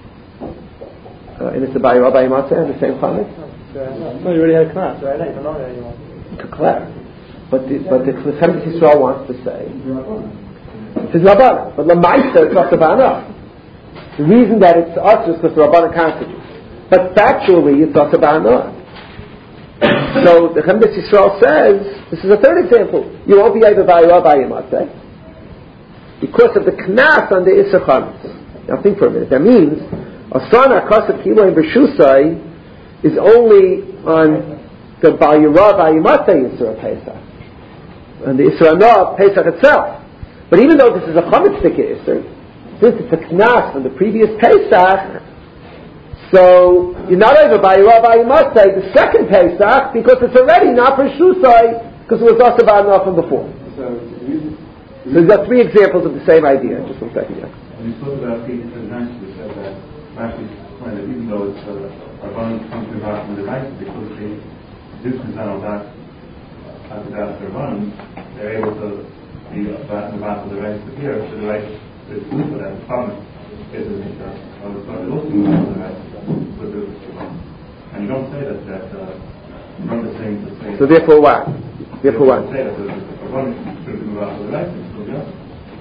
In Isser by Rabbi Matzeh, the same chametz? No, you already had a knas, right? You don't know that anymore. To Claire. But the Chemdas Yisrael wants to say it's Rabbanan, but Lamaisa it's also Ba'anah. The reason that it's us is because the Rabbanan constitutes. But factually it's also Ba'anah. So the Chemdas Yisrael says, this is a third example, you won't be able to buy Rabbi Matzeh because of the knas on the Isser chametz. Now think for a minute. That means Asana Kasab Kilo and B'Shusai is only on the Bal Yirah Bal Yimateh Yisra Pesach, and the Yisra Noah Pesach itself. But even though this is a chametz tikka Yisra, since it's a knas from the previous Pesach, so you're not over Bal Yirah Bal Yimateh the second Pesach because it's already not for Shusai because it was also Bal Noah from before. So we've got three examples of the same idea. Just 1 second, yeah. When you spoke about Peter and Nancy, we said that Rashi's point that even though it's Rabbanon comes to about from the right, because they do concern on that after that Rabbanon, they're able to be about the right of the year, so the right is good for that. The problem is that I was also moving on the right with the and you don't say that not the same to say. So therefore what? Therefore what? Say that the Rabbanon should move out to the right, it's still the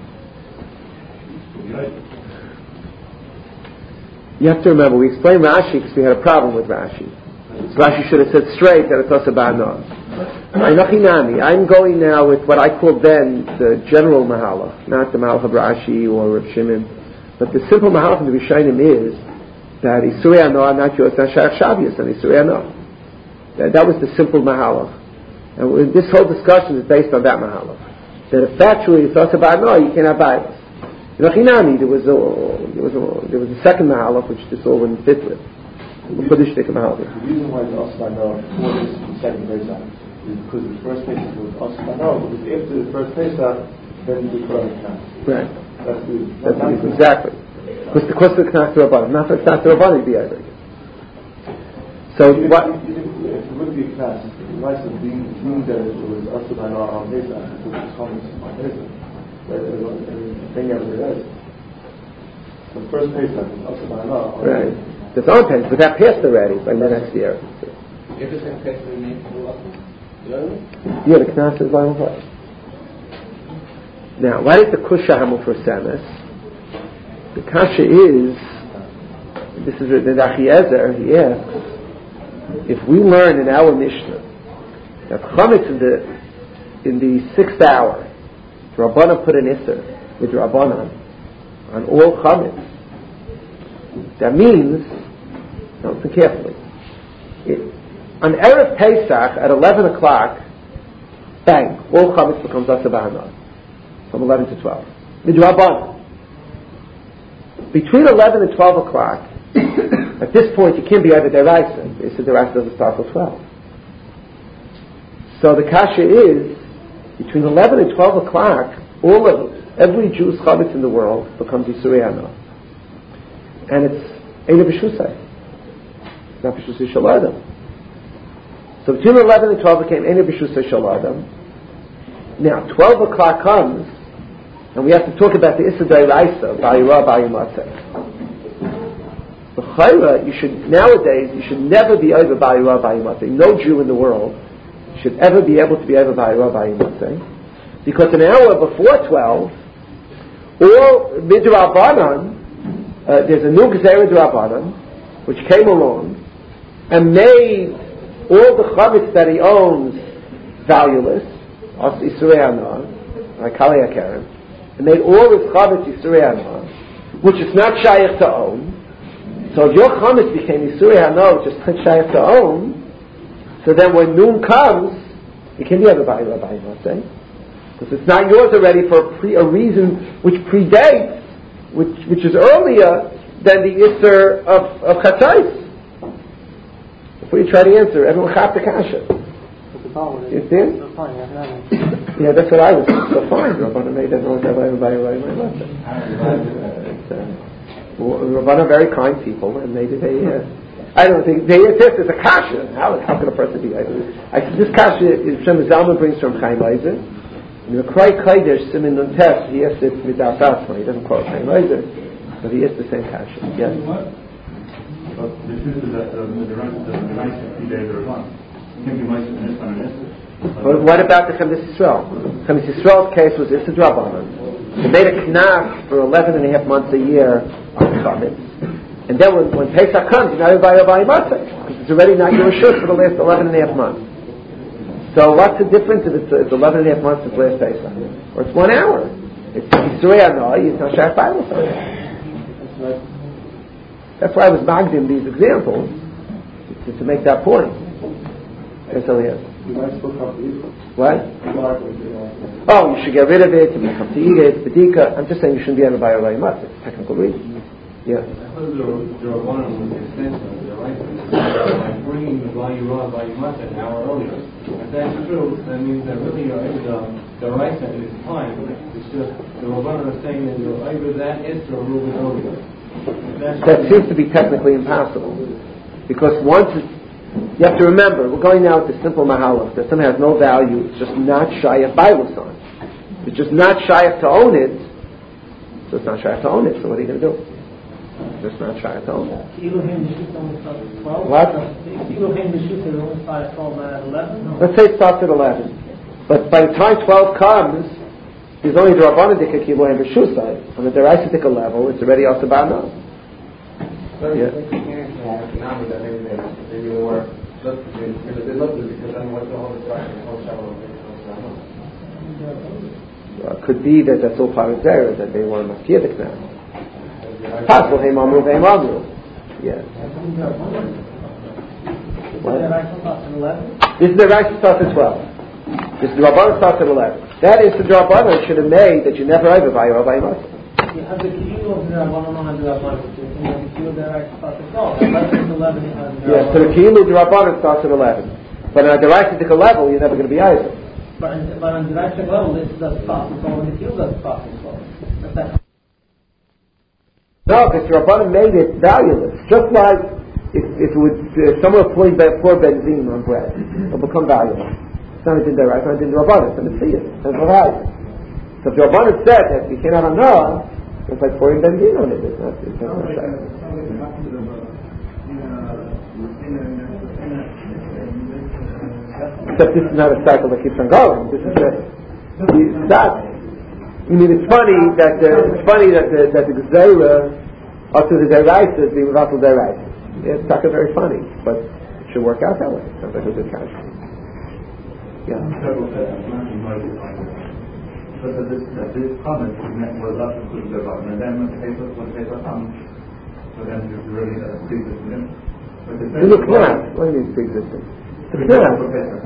You have to remember, we explained Rashi because we had a problem with Rashi. So Rashi should have said straight that it's also Ba'anah. I'm going now with what I called then the general Mahalach, not the Mahalach of Rashi or Rav Shimon. But the simple mahal from the Rishonim is that Isurei Hano are not yours, not Shayach Shabbos, and Isurei Hano. That was the simple mahalach. And this whole discussion is based on that mahalach. That if factually it's also about no, you cannot buy this. In Achinami, there was a second mahalach which this all wouldn't fit with. We'll put this shtick mahalach. The reason why it's also about no before this second Pesach is because the first Pesach was also about no, because after the first Pesach, then you would put on the Knas. Right. That's the reason. Exactly. Because the Knas to Rabbanim. Not if it's not to Rabbanim, it'd be either. So what? If it would be a Knas, the rights of being that it was also about no on Pesach, it was comments on Pesach. Then you have the rest. The first Pesach is also about no. Right. It's on Pesach, but that passed already by the next year. If it's in Pesach, we name it. Yeah, the Knas is by one. Now, why is the Kusha Hamul for Samus? The Kasha is, this is written in Achiezer, he asks, if we learn in our Mishnah that Chametz in the 6th hour, the Rabbanan put an Isser with Rabbanan on all Chametz, that means, now listen carefully, on Erev Pesach at 11 o'clock, bang, all Chametz becomes Asa B'Hanah. From 11 to 12. Midrabanan. Between 11 and 12 o'clock, at this point you can't be either deraisa. They said deraisa doesn't start till 12. So the kasha is, between 11 and 12 o'clock, every Jew's chametz in the world becomes Yisurei Hano. And it's Eina B'Shusay. Not B'Shusay Shel Adam. So between 11 and 12 it became Eina B'Shusay Shel Adam. Now, 12 o'clock comes, and we have to talk about the Issa D'Oraisa, Ba'ira, Ba'imatzeh. Nowadays, you should never be over Ba'ira, Ba'imatzeh. No Jew in the world should ever be able to be over Ba'ira, Ba'imatzeh. Because an hour before 12, or Midrabanan, there's a new Gezerah D'Rabbanan, which came along, and made all the chametz that he owns valueless, Isurei Hano, like Kali HaKeren, and made all his chametz Yisurei Hano, which is not shayach to own. So if your chametz became Yisurei Hano, which is not shayach to own, so then when noon comes, it can be other Ba'ira Ba'imah, because it's not yours already for a reason which predates, which is earlier than the Isser of Chatzais. Before you try to answer, everyone chap the kasha. You understand? Yeah, that's what I was saying. So fine, Rabbanan made everyone have everybody right. Rabbanan are very kind people, and maybe they. I don't think they insist it's a kasha. How can a person be? I said this kasha is Shem Zalman brings from Chaim Ozer. In the Kroi Kodesh Simin Nun Tes, he has it Midas Asma. He doesn't quote Chaim Ozer, but he is the same kasha. Yes. But the truth is that the rights of 3 days are one. Can be much in this one. But what about the Chemes Yisrael? Chemes Yisrael's case was Issa D'Rabbanan. They made a knas for 11 and a half months a year on Chametz. And then when Pesach comes, you're not by Matzah, because it's already not your shut for the last 11 and a half months. So what's the difference if it's 11 and a half months since last Pesach? Or it's 1 hour. It's Yisurei Hano, it's not Shach Bible study. That's why I was magdim these examples, to make that point. Yes, Elias. What? Oh, you should get rid of it, you may come to eat it, Bedika. I'm just saying you shouldn't be able to buy a Rai Mat. It's a technical reason. Yeah. Because the Rabbanan was the extension of the right, like bringing the Mat an hour earlier. If that's true, that means that really the right is time. It's just the Rabbanan are saying that you're over that Esther a little bit earlier. That seems to be technically impossible. Because once it's, you have to remember, we're going now with the simple mahalach that somehow has no value. It's just not shayach Bailuson. It's just not shayach to own it. So it's not shayach to own it. So what are you going to do? It's just not shayach to own it. What? Let's say it starts at 11. But by the time 12 comes, there's only the Rabbanan Dika Kiluhem B'Shusai. On the Deraisitika level, it's already Asabana. Yeah. Could be that that's all part of Zera, that they want to maskir the Knas. possible. Hey Mamru, Hey Mamru. Yes. What? This is the right starts at 12. This is the Rabbanan starts at 11. That is the Rabbanan should have made that you never ever buy or buy must. You have the key of the Rabbanan and the Rabbanan. You have the key of the right starts at 12. The right is 11. Yeah, so the key of the Rabbanan starts at 11. But at the right level, you're never going to be either. But on the right level, this does stop. So when the key does stop as well. No, because the Rabbanan made it valueless. Just like if someone would pour benzene on bread, it'll become valuable. It's not a din deraisa, it's not a din Rabbanan, it's a mitzvah, it's a value. So if the Rabbanan said that you cannot have Noah, it's like pouring benzene on it. It's not that. Except this is not a cycle that keeps on going. This is that. I mean, it's funny that the Gezerah up to the deraisa is being without the deraisa. It's not very funny, but it should work out that way. Sounds like a good country. Yeah. So this comment was up to the bottom, and then when the paper comes, so then it's really a pre-existing. In the class, what do you mean pre-existing? The class.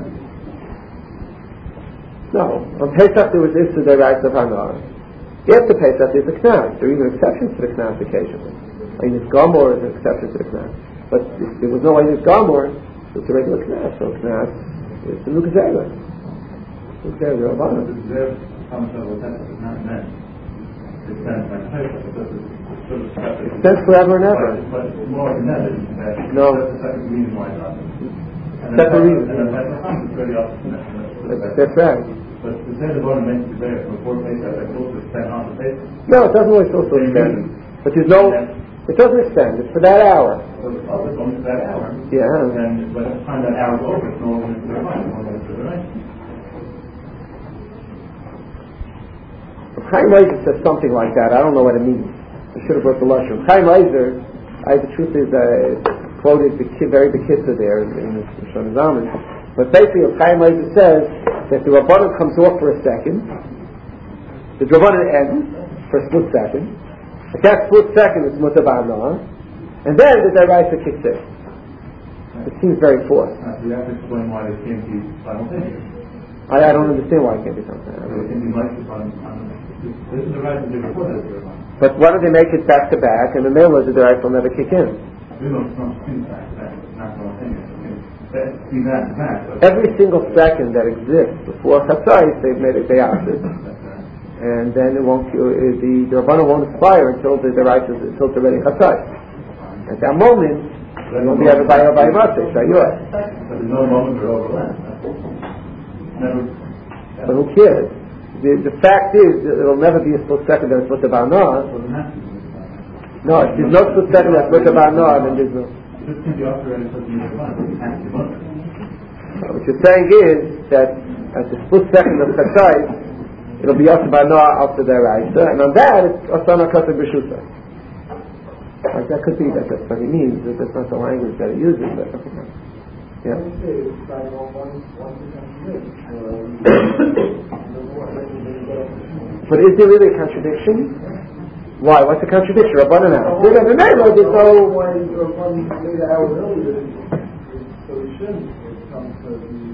No, on Pesach there was Issa Deraisa of Hanar. After Pesach there's a Knas. There are even exceptions to the Knas occasionally. Einus Gomor is an exception to the Knas. But if there was no Einus Gomor, it's a regular Knas. So Knas is the Nukazera. Nukazera Rabbanan. The Nukazera comes up with that, it's not meant. It stands like Pesach, because it stands forever and ever. But more than that, no. That's the second reason why it's not. Second reason. And then it's very often. That's right. But to say the bottom makes it there before Pesach, that's also extend on the Pesach. No, it doesn't always also extend. But there's no, it doesn't extend. It's for that hour. So it's only for that hour. Yeah. And then by the time that hour's over, it's no longer into the right, it's no longer into the right. Chaim Leiser says something like that. I don't know what it means. I should have brought the Lashon. Chaim Leiser, the truth is, quoted very bekitza there in the Shon Zalman. But basically, Chaim Leiser says that the Rabbanan comes off for a second, the Rabbanan ends for a split second. At that split second, it's Mutar Ba'anah, and then the Deraisa kicks in. It seems very forced. You have to explain why they can't be simultaneous. I don't understand why it can't be simultaneous. This is the right to do before this. But why don't they make it back to back, and the middle of the Deraisa will never kick in? We know some back to back, not simultaneous. Every single second that exists before Chatzais, they've made it the opposite, and then it won't. The Rabbanan won't expire until the Deraisa until it's already Chatzais. At that moment, it won't be ever by Matzah. But there's no moment or overlap. But who cares? The fact is, that it'll never be a split second that it's Mutar Ba'anah. No, if there's no split second that's Mutar Ba'anah, then there's no. This can be operated as what you're saying is that at the split second of Chatzais, it'll be Yasser Ba'anah after their Raisa, and on that it's Asana Kasser B'Shusa. That could be, that's what he means, that's not the language that he uses, but yeah. But is there really a contradiction? Why? What's the contradiction? Rabbanan now. There's no. Why Rabbanan made an hour earlier, so he shouldn't come to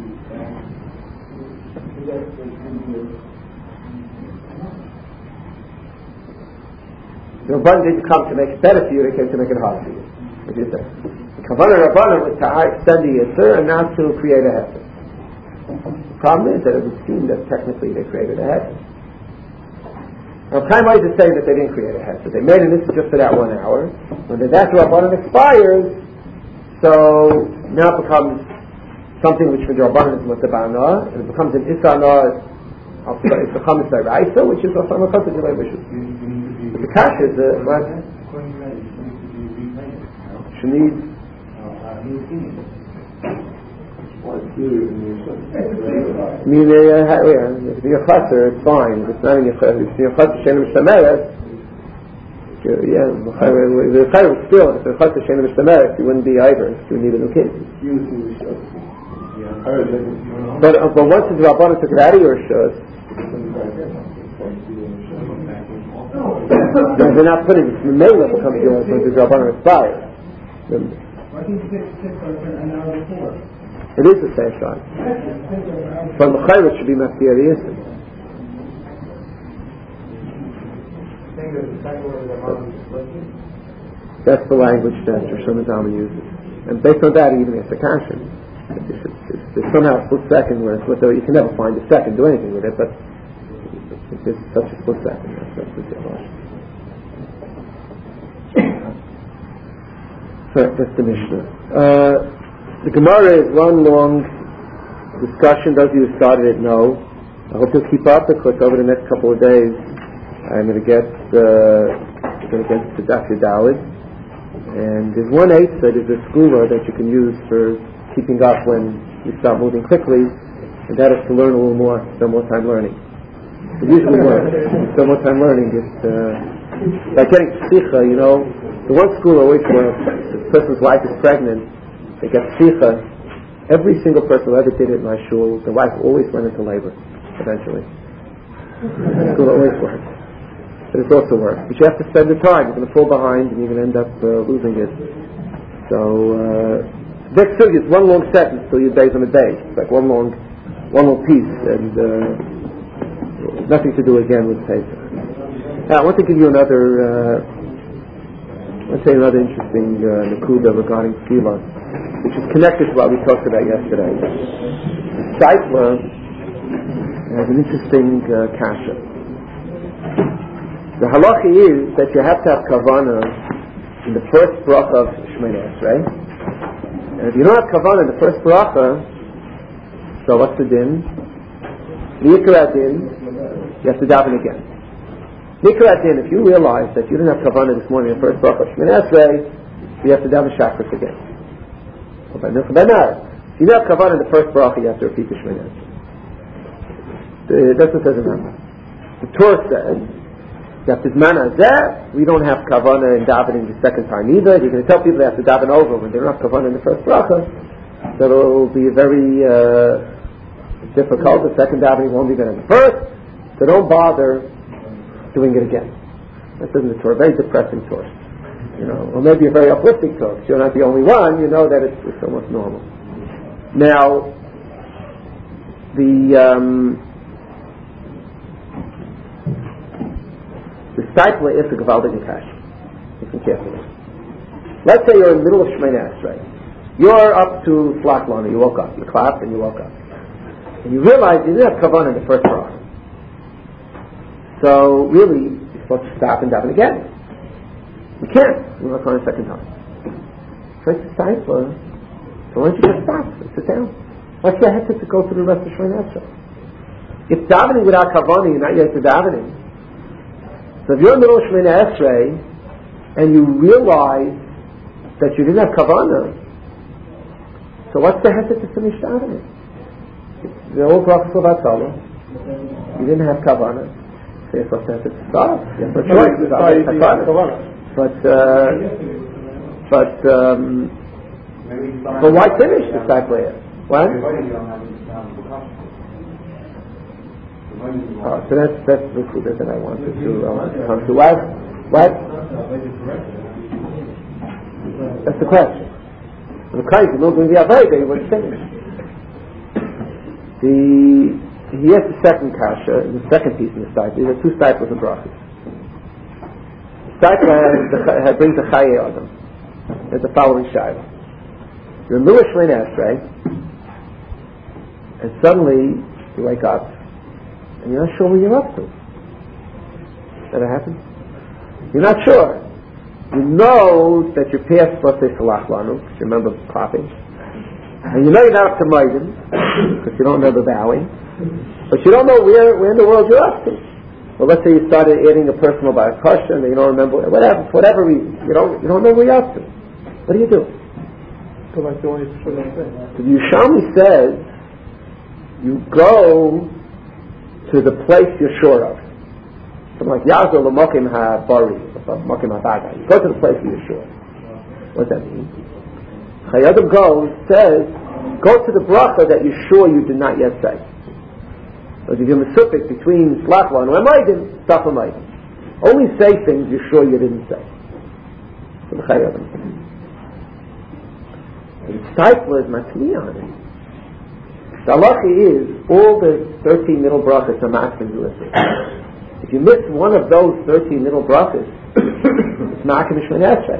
the Rabbanan didn't come to make it better for you, they came to make it hard for you. What do you say? The Kavanah Rabbanan was to extend the Yisr and not to create a Hesed. The problem is that it would seem that technically they created a Hesed. Now, Chaim Leiser is saying that they didn't create a Hesed. They made it just for that 1 hour. When the Dasher Rabbanan expires, so now it becomes something which for the Rabbanan is Mutar Ba'anah, and it becomes an Isana, it becomes a Raisa, which is a form of Kasser B'Shusa. The Kash is what? She needs. I mean, if you're a chasser, it's fine. If it's not in your chasser, if you're a chasser she'en mishtameret, the chasser would still, if you're a chasser she'en mishtameret, you wouldn't be Iver, you would need a new kid. But once the Rabbanan took it out of your shus, They're not putting it. The Mela will come to you when the Rabbanan expires. Why can't you get 6 an hour before? It is the same shot. But L'chayr should be Maftir the instant. That's the language that Rishon Zalman uses. And based on that, even if the kasha, there's somehow a split second where you can never find a second, do anything with it, but there's such a split second. That's the situation. So that's the Mishnah. The Gemara is one long discussion. Those of you who started it know. I hope you'll keep up because over the next couple of days I'm going to get to Daf Yudalid. And there's one eitzah, there's a skula that you can use for keeping up when you start moving quickly, and that is to learn a little more, spend more time learning. It usually works. Spend more time learning. It's like getting tzricha, the one skula always works. If a person's wife is pregnant, they get tzricha. Every single person who ever did it in my shul, the wife always went into labor, eventually. Skula always works. But it also works. But you have to spend the time. You're going to fall behind and you're going to end up losing it. So, next thing is one long sentence till your days on a day. It's like one long piece, and nothing to do again with Pesach. Now, I want to give you another interesting nakuda regarding tefillah, which is connected to what we talked about yesterday. The Seifler has an interesting kasha. The halacha is that you have to have kavanah in the first bracha of Shemoneh Esrei. And if you don't have kavanah in the first bracha, so what's the din? Mikra din, you have to daven again. Mikra din, if you realize that you didn't have kavanah this morning in the first bracha of Shemoneh Esrei, you have to daven shachris again. If you don't have kavanah in the first bracha, you have to repeat the Shemoneh Esrei. That's what says in Rambam. The Torah says, we don't have kavanah in davening the second time either. You're going to tell people they have to daven over when they don't have kavanah in the first bracha. So it will be very difficult. The second davening won't be better than the first. So don't bother doing it again. That isn't the Torah. Very depressing Torah. Or maybe a very uplifting Torah. You're not the only one. You know that it's almost normal. Now, the Seifler is a Gavaldik Kash. Listen carefully. Let's say you're in the middle of Shemoneh Esrei. You're up to Slach Lana. You woke up. You clapped and you woke up. And you realize you didn't have Kavanah in the first bracha. So really, you're supposed to stop and daven again. You can't. You're not going a second time. So it's the Seifler. So why don't you just stop and sit down? What's the heck to go through the rest of Shemoneh Esrei? If davening without Kavanah, you're not yet to davening. So if you're in the middle of Shemoneh Esrei and you realize that you didn't have kavanah, so what's the hesed to finish davening? The old brachas of Atzalah, you didn't have kavanah, so you're supposed to have to stop. You have no choice. But why finish the cycle? What? So that's the kudah that I wanted to come to. What? That's the question. The Kaiser, no going to be Avayda, he would finish. He has the second kasha, the second piece in the cycle. There are two cycles of brachas. The cycle brings a Chaye Adam. There's the following shayla. You're in the middle of Shemoneh Esrei, and suddenly you wake up, and you're not sure what you're up to. That happened? You're not sure. You know that you're past B'asei Salach Lanu, because you remember clapping. And you know you're not up to Maidim, because you don't remember bowing. But you don't know where in the world you're up to. Well, let's say you started adding a personal by a question, and you don't remember, for whatever reason, you don't know where you're up to. What do you do? So like the way it's the Yerushalmi says, you go to the place you're sure of. Something like Yazor l'mokim ha'bari, l'mokim ha'baga. You go to the place you're sure. What does that mean? Chayadim says, go to the bracha that you're sure you did not yet say. So if you're mesupik between Slach Lanu and Maidim, stop a Maidim. Only say things you're sure you didn't say. So the Chayyim. And Steipler is matni on it. The halacha is all the 13 middle brachas are ma'akim d'u'aseh. If you miss one of those 13 middle brachas, it's ma'akim Shmoneh Esrei.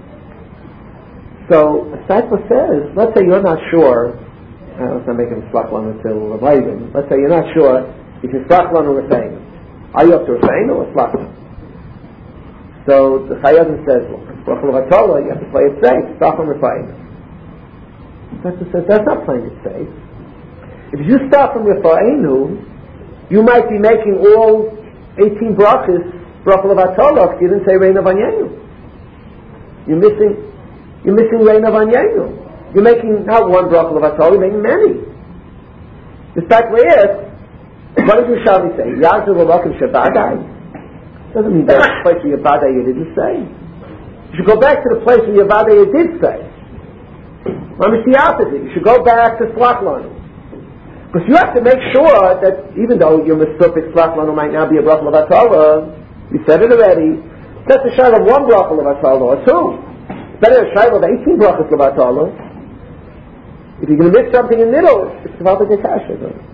So a Steipler says, let's say you're not sure. Let's not make him slachlanu till Levaivim. Let's say you're not sure if you're slachlanu or refrain. Are you up to refrain or slachlanu? So the Chayyim says, well, you have to play it safe. Stop from refrain. The Steipler says that's not playing it safe. If you start from Rifa'enu, you might be making all 18 brachas bracha levatolach. You didn't say Reina Vanyenu. You're missing Reina Vanyenu. You're making not one bracha levatolach, you're making many. The Steipler asks, what did Yerushalmi say? Yazu v'lokim shabadai. Doesn't mean that's the place where Yavadai you didn't say. You should go back to the place where Yavadai you did say. Well, it's the opposite. You should go back to Slachlanu. Because you have to make sure that even though your Mesupik Slachlanu might now be a bracha levatolach, you said it already, that's a shayla of one bracha levatolach or two. Better a shayla of 18 brachas levatolach. If you're going to miss something in the middle, it's about the Gekasha.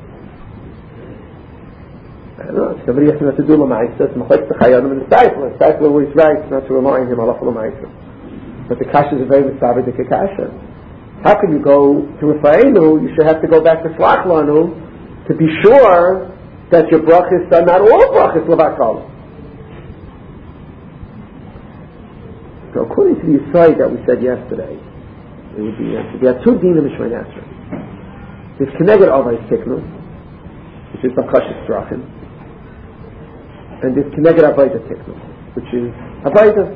I don't know, somebody has to do l'maisa, it's mechutz the Chayyim and the Steipler. The Steipler always writes not to remind him halacha l'maisa. But the Kasha is a very mitzvah the Gekasha. How can you go to Rifa'enu? You should have to go back to Slachlanu to be sure that your brachas are not all brachas levatolach. So according to the Yisrael that we said yesterday, it would be we have two dinim Shmoneh Esrei. There's Keneged Avos Tiknu, which is Bakashas Drachim, and there's Keneged Avodah Tiknu, which is Avodah.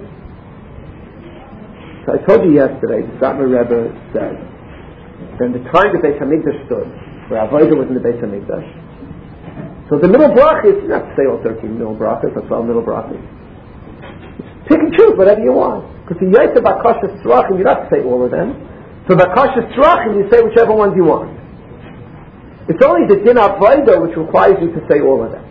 So I told you yesterday, the Satmar Rebbe said, that in the time the Beis Hamikdash stood, where Avodah was in the Beis Hamikdash, so the middle brachas, you don't have to say all 13 middle brachas or 12 middle brachas. Pick and choose whatever you want. Because in Yosef Bakashas Tzrachim, you don't have to say all of them. So Bakashas Tzrachim, you say whichever ones you want. It's only the Din Avodah which requires you to say all of them.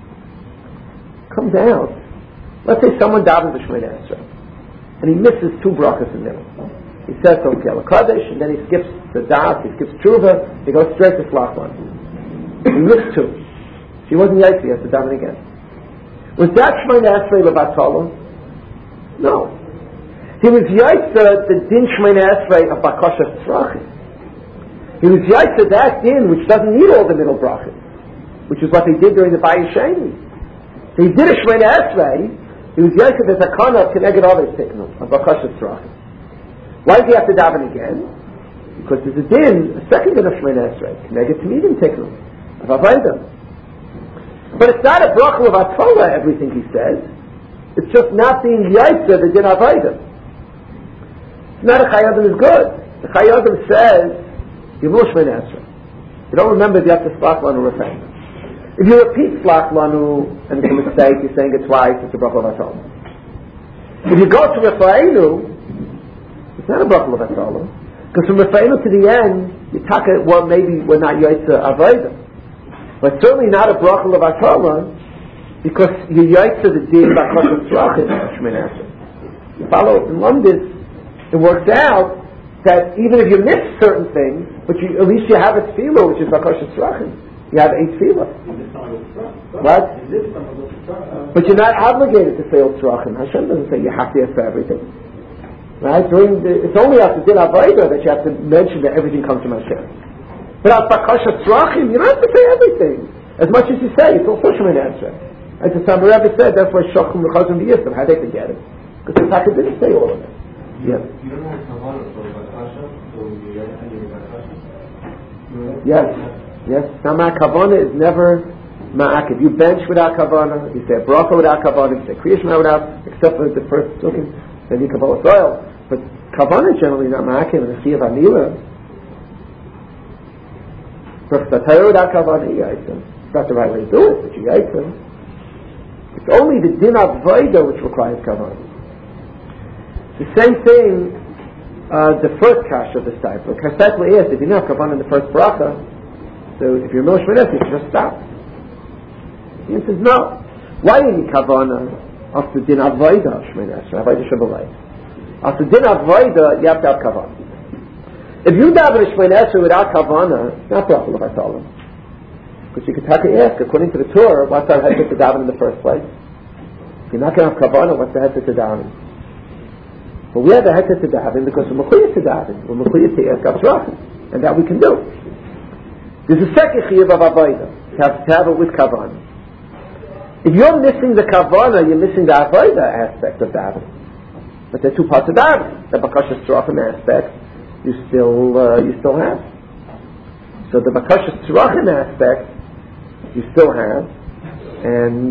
Comes out. Let's say someone davens the Shmoneh Esrei, and he misses two brachas in the middle. He says okay, Kadesh, and then he skips the Das, he skips Tshuva, he goes straight to Slachlan. He missed two. He wasn't Yosef, he has to daven again. Was that Shmoneh Esrei levatolach? No. He was Yaitza the Din Shmoneh Esrei of Bakashas Tzrachim. He was Yaitza that Din which doesn't need all the middle brachas, which is what they did during the Bayis Sheni. He did a Shmoneh Esrei. He was Yaitza the Takana of Keneged Avos Tiknu of Bakashas Tzrachim. Why does he have to daven again? Because there's a Din, a second Din of Shmoneh Esrei, Keneged Tamidim Tiknu of Avodah. But it's not a bracha of Atzola, everything he says. It's just not being Yaitza the Din Avodah. It's not a Chayyim is good. The Chayyim says, Yimul Shmoneh Esrei. You don't remember you have to Slachlanu or refrain. If you repeat Slachlanu and it's a mistake, you're saying it twice, it's a bracha of Atzola. If you go to Rifa'enu, it's not a bracha of Atzola. Because from Rifa'enu to the end, you talk it, well, maybe we're not Yaitza Avodah. But certainly not a bracha of Atzola, because you Yaitza the Din Bakashas Tzrachim Shmoneh Esrei. You follow in London, it works out that even if you miss certain things, but at least you have a tefillah, which is Bakashas Tzrachim. You have 8 tefillah. What? But you're not obligated to say all Tzrachim. Hashem doesn't say you have to ask for everything. Right? It's only after Din Avodah that you have to mention that everything comes from Hashem. But at Bakashas Tzrachim, you don't have to say everything. As much as you say, it's also Shmoneh Esrei. As the Satmar Rebbe said, that's why Shachum L'chazim B'Yisrael. How they forget it? Because the Taka didn't say all of it. Yes. You don't have Kavanah for Bakasha, so you have any Bakasha? Yes. Sama Kavanah is never Ma'akid. You bench without Kavanah, you say a bracha without Kavanah, you say Kriya Shema without, except for the first looking, then you Kabbalah soil. But Kavanah is generally not Ma'akid, and the Chiyuv Anila. Bracha without Kavanah, it's not the right way to do it, but you Yaitza. It's only the Din Avodah which requires Kavanah. The same thing, the first kash of the Steipler. Steipler asked, if you don't have Kavanah in the first bracha, so if you're Mil Shmoneh Esrei, you should just stop. He says, no. Why do you need Kavanah? After din avoida Shemini Esrei, avoida Shabbalai. After din avoida, you have to have kavanah. If you daven Shemini Esrei without kavanah, it's not bracha l'vatalim. Because you could ask, according to the Torah, what's our heter to daven in the first place? If you're not going to have kavanah, what's the heter to daven? But we have the heter to daven because we're mechuyah to daven. We're mechuyah to ask Avsrach, and that we can do. There's a second chiyuv of avodah, to have it with kavanah. If you're missing the kavanah, you're missing the avodah aspect of daven. But there are two parts of daven. The bakashas tzorachim aspect, you still have. So the bakashas tzorachim aspect, you still have, and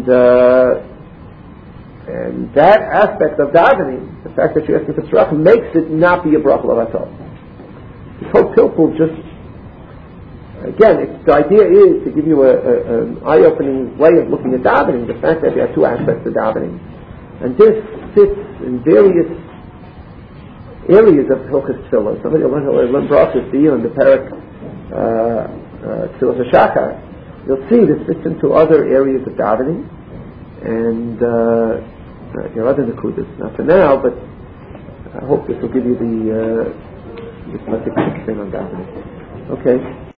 that aspect of davening, the fact that you're asking for tzorachim, makes it not be a bracha l'vatol. This whole pilpul just, again, the idea is to give you an eye-opening way of looking at davening, the fact that you have two aspects of davening. And this fits in various areas of Hilchos Tefillah. Somebody will learn brachas to you in the parak Tefillah HaShachar. You'll see this fits into other areas of davening, and there are other nekudas, not for now, but I hope this will give you the thing on davening. Okay.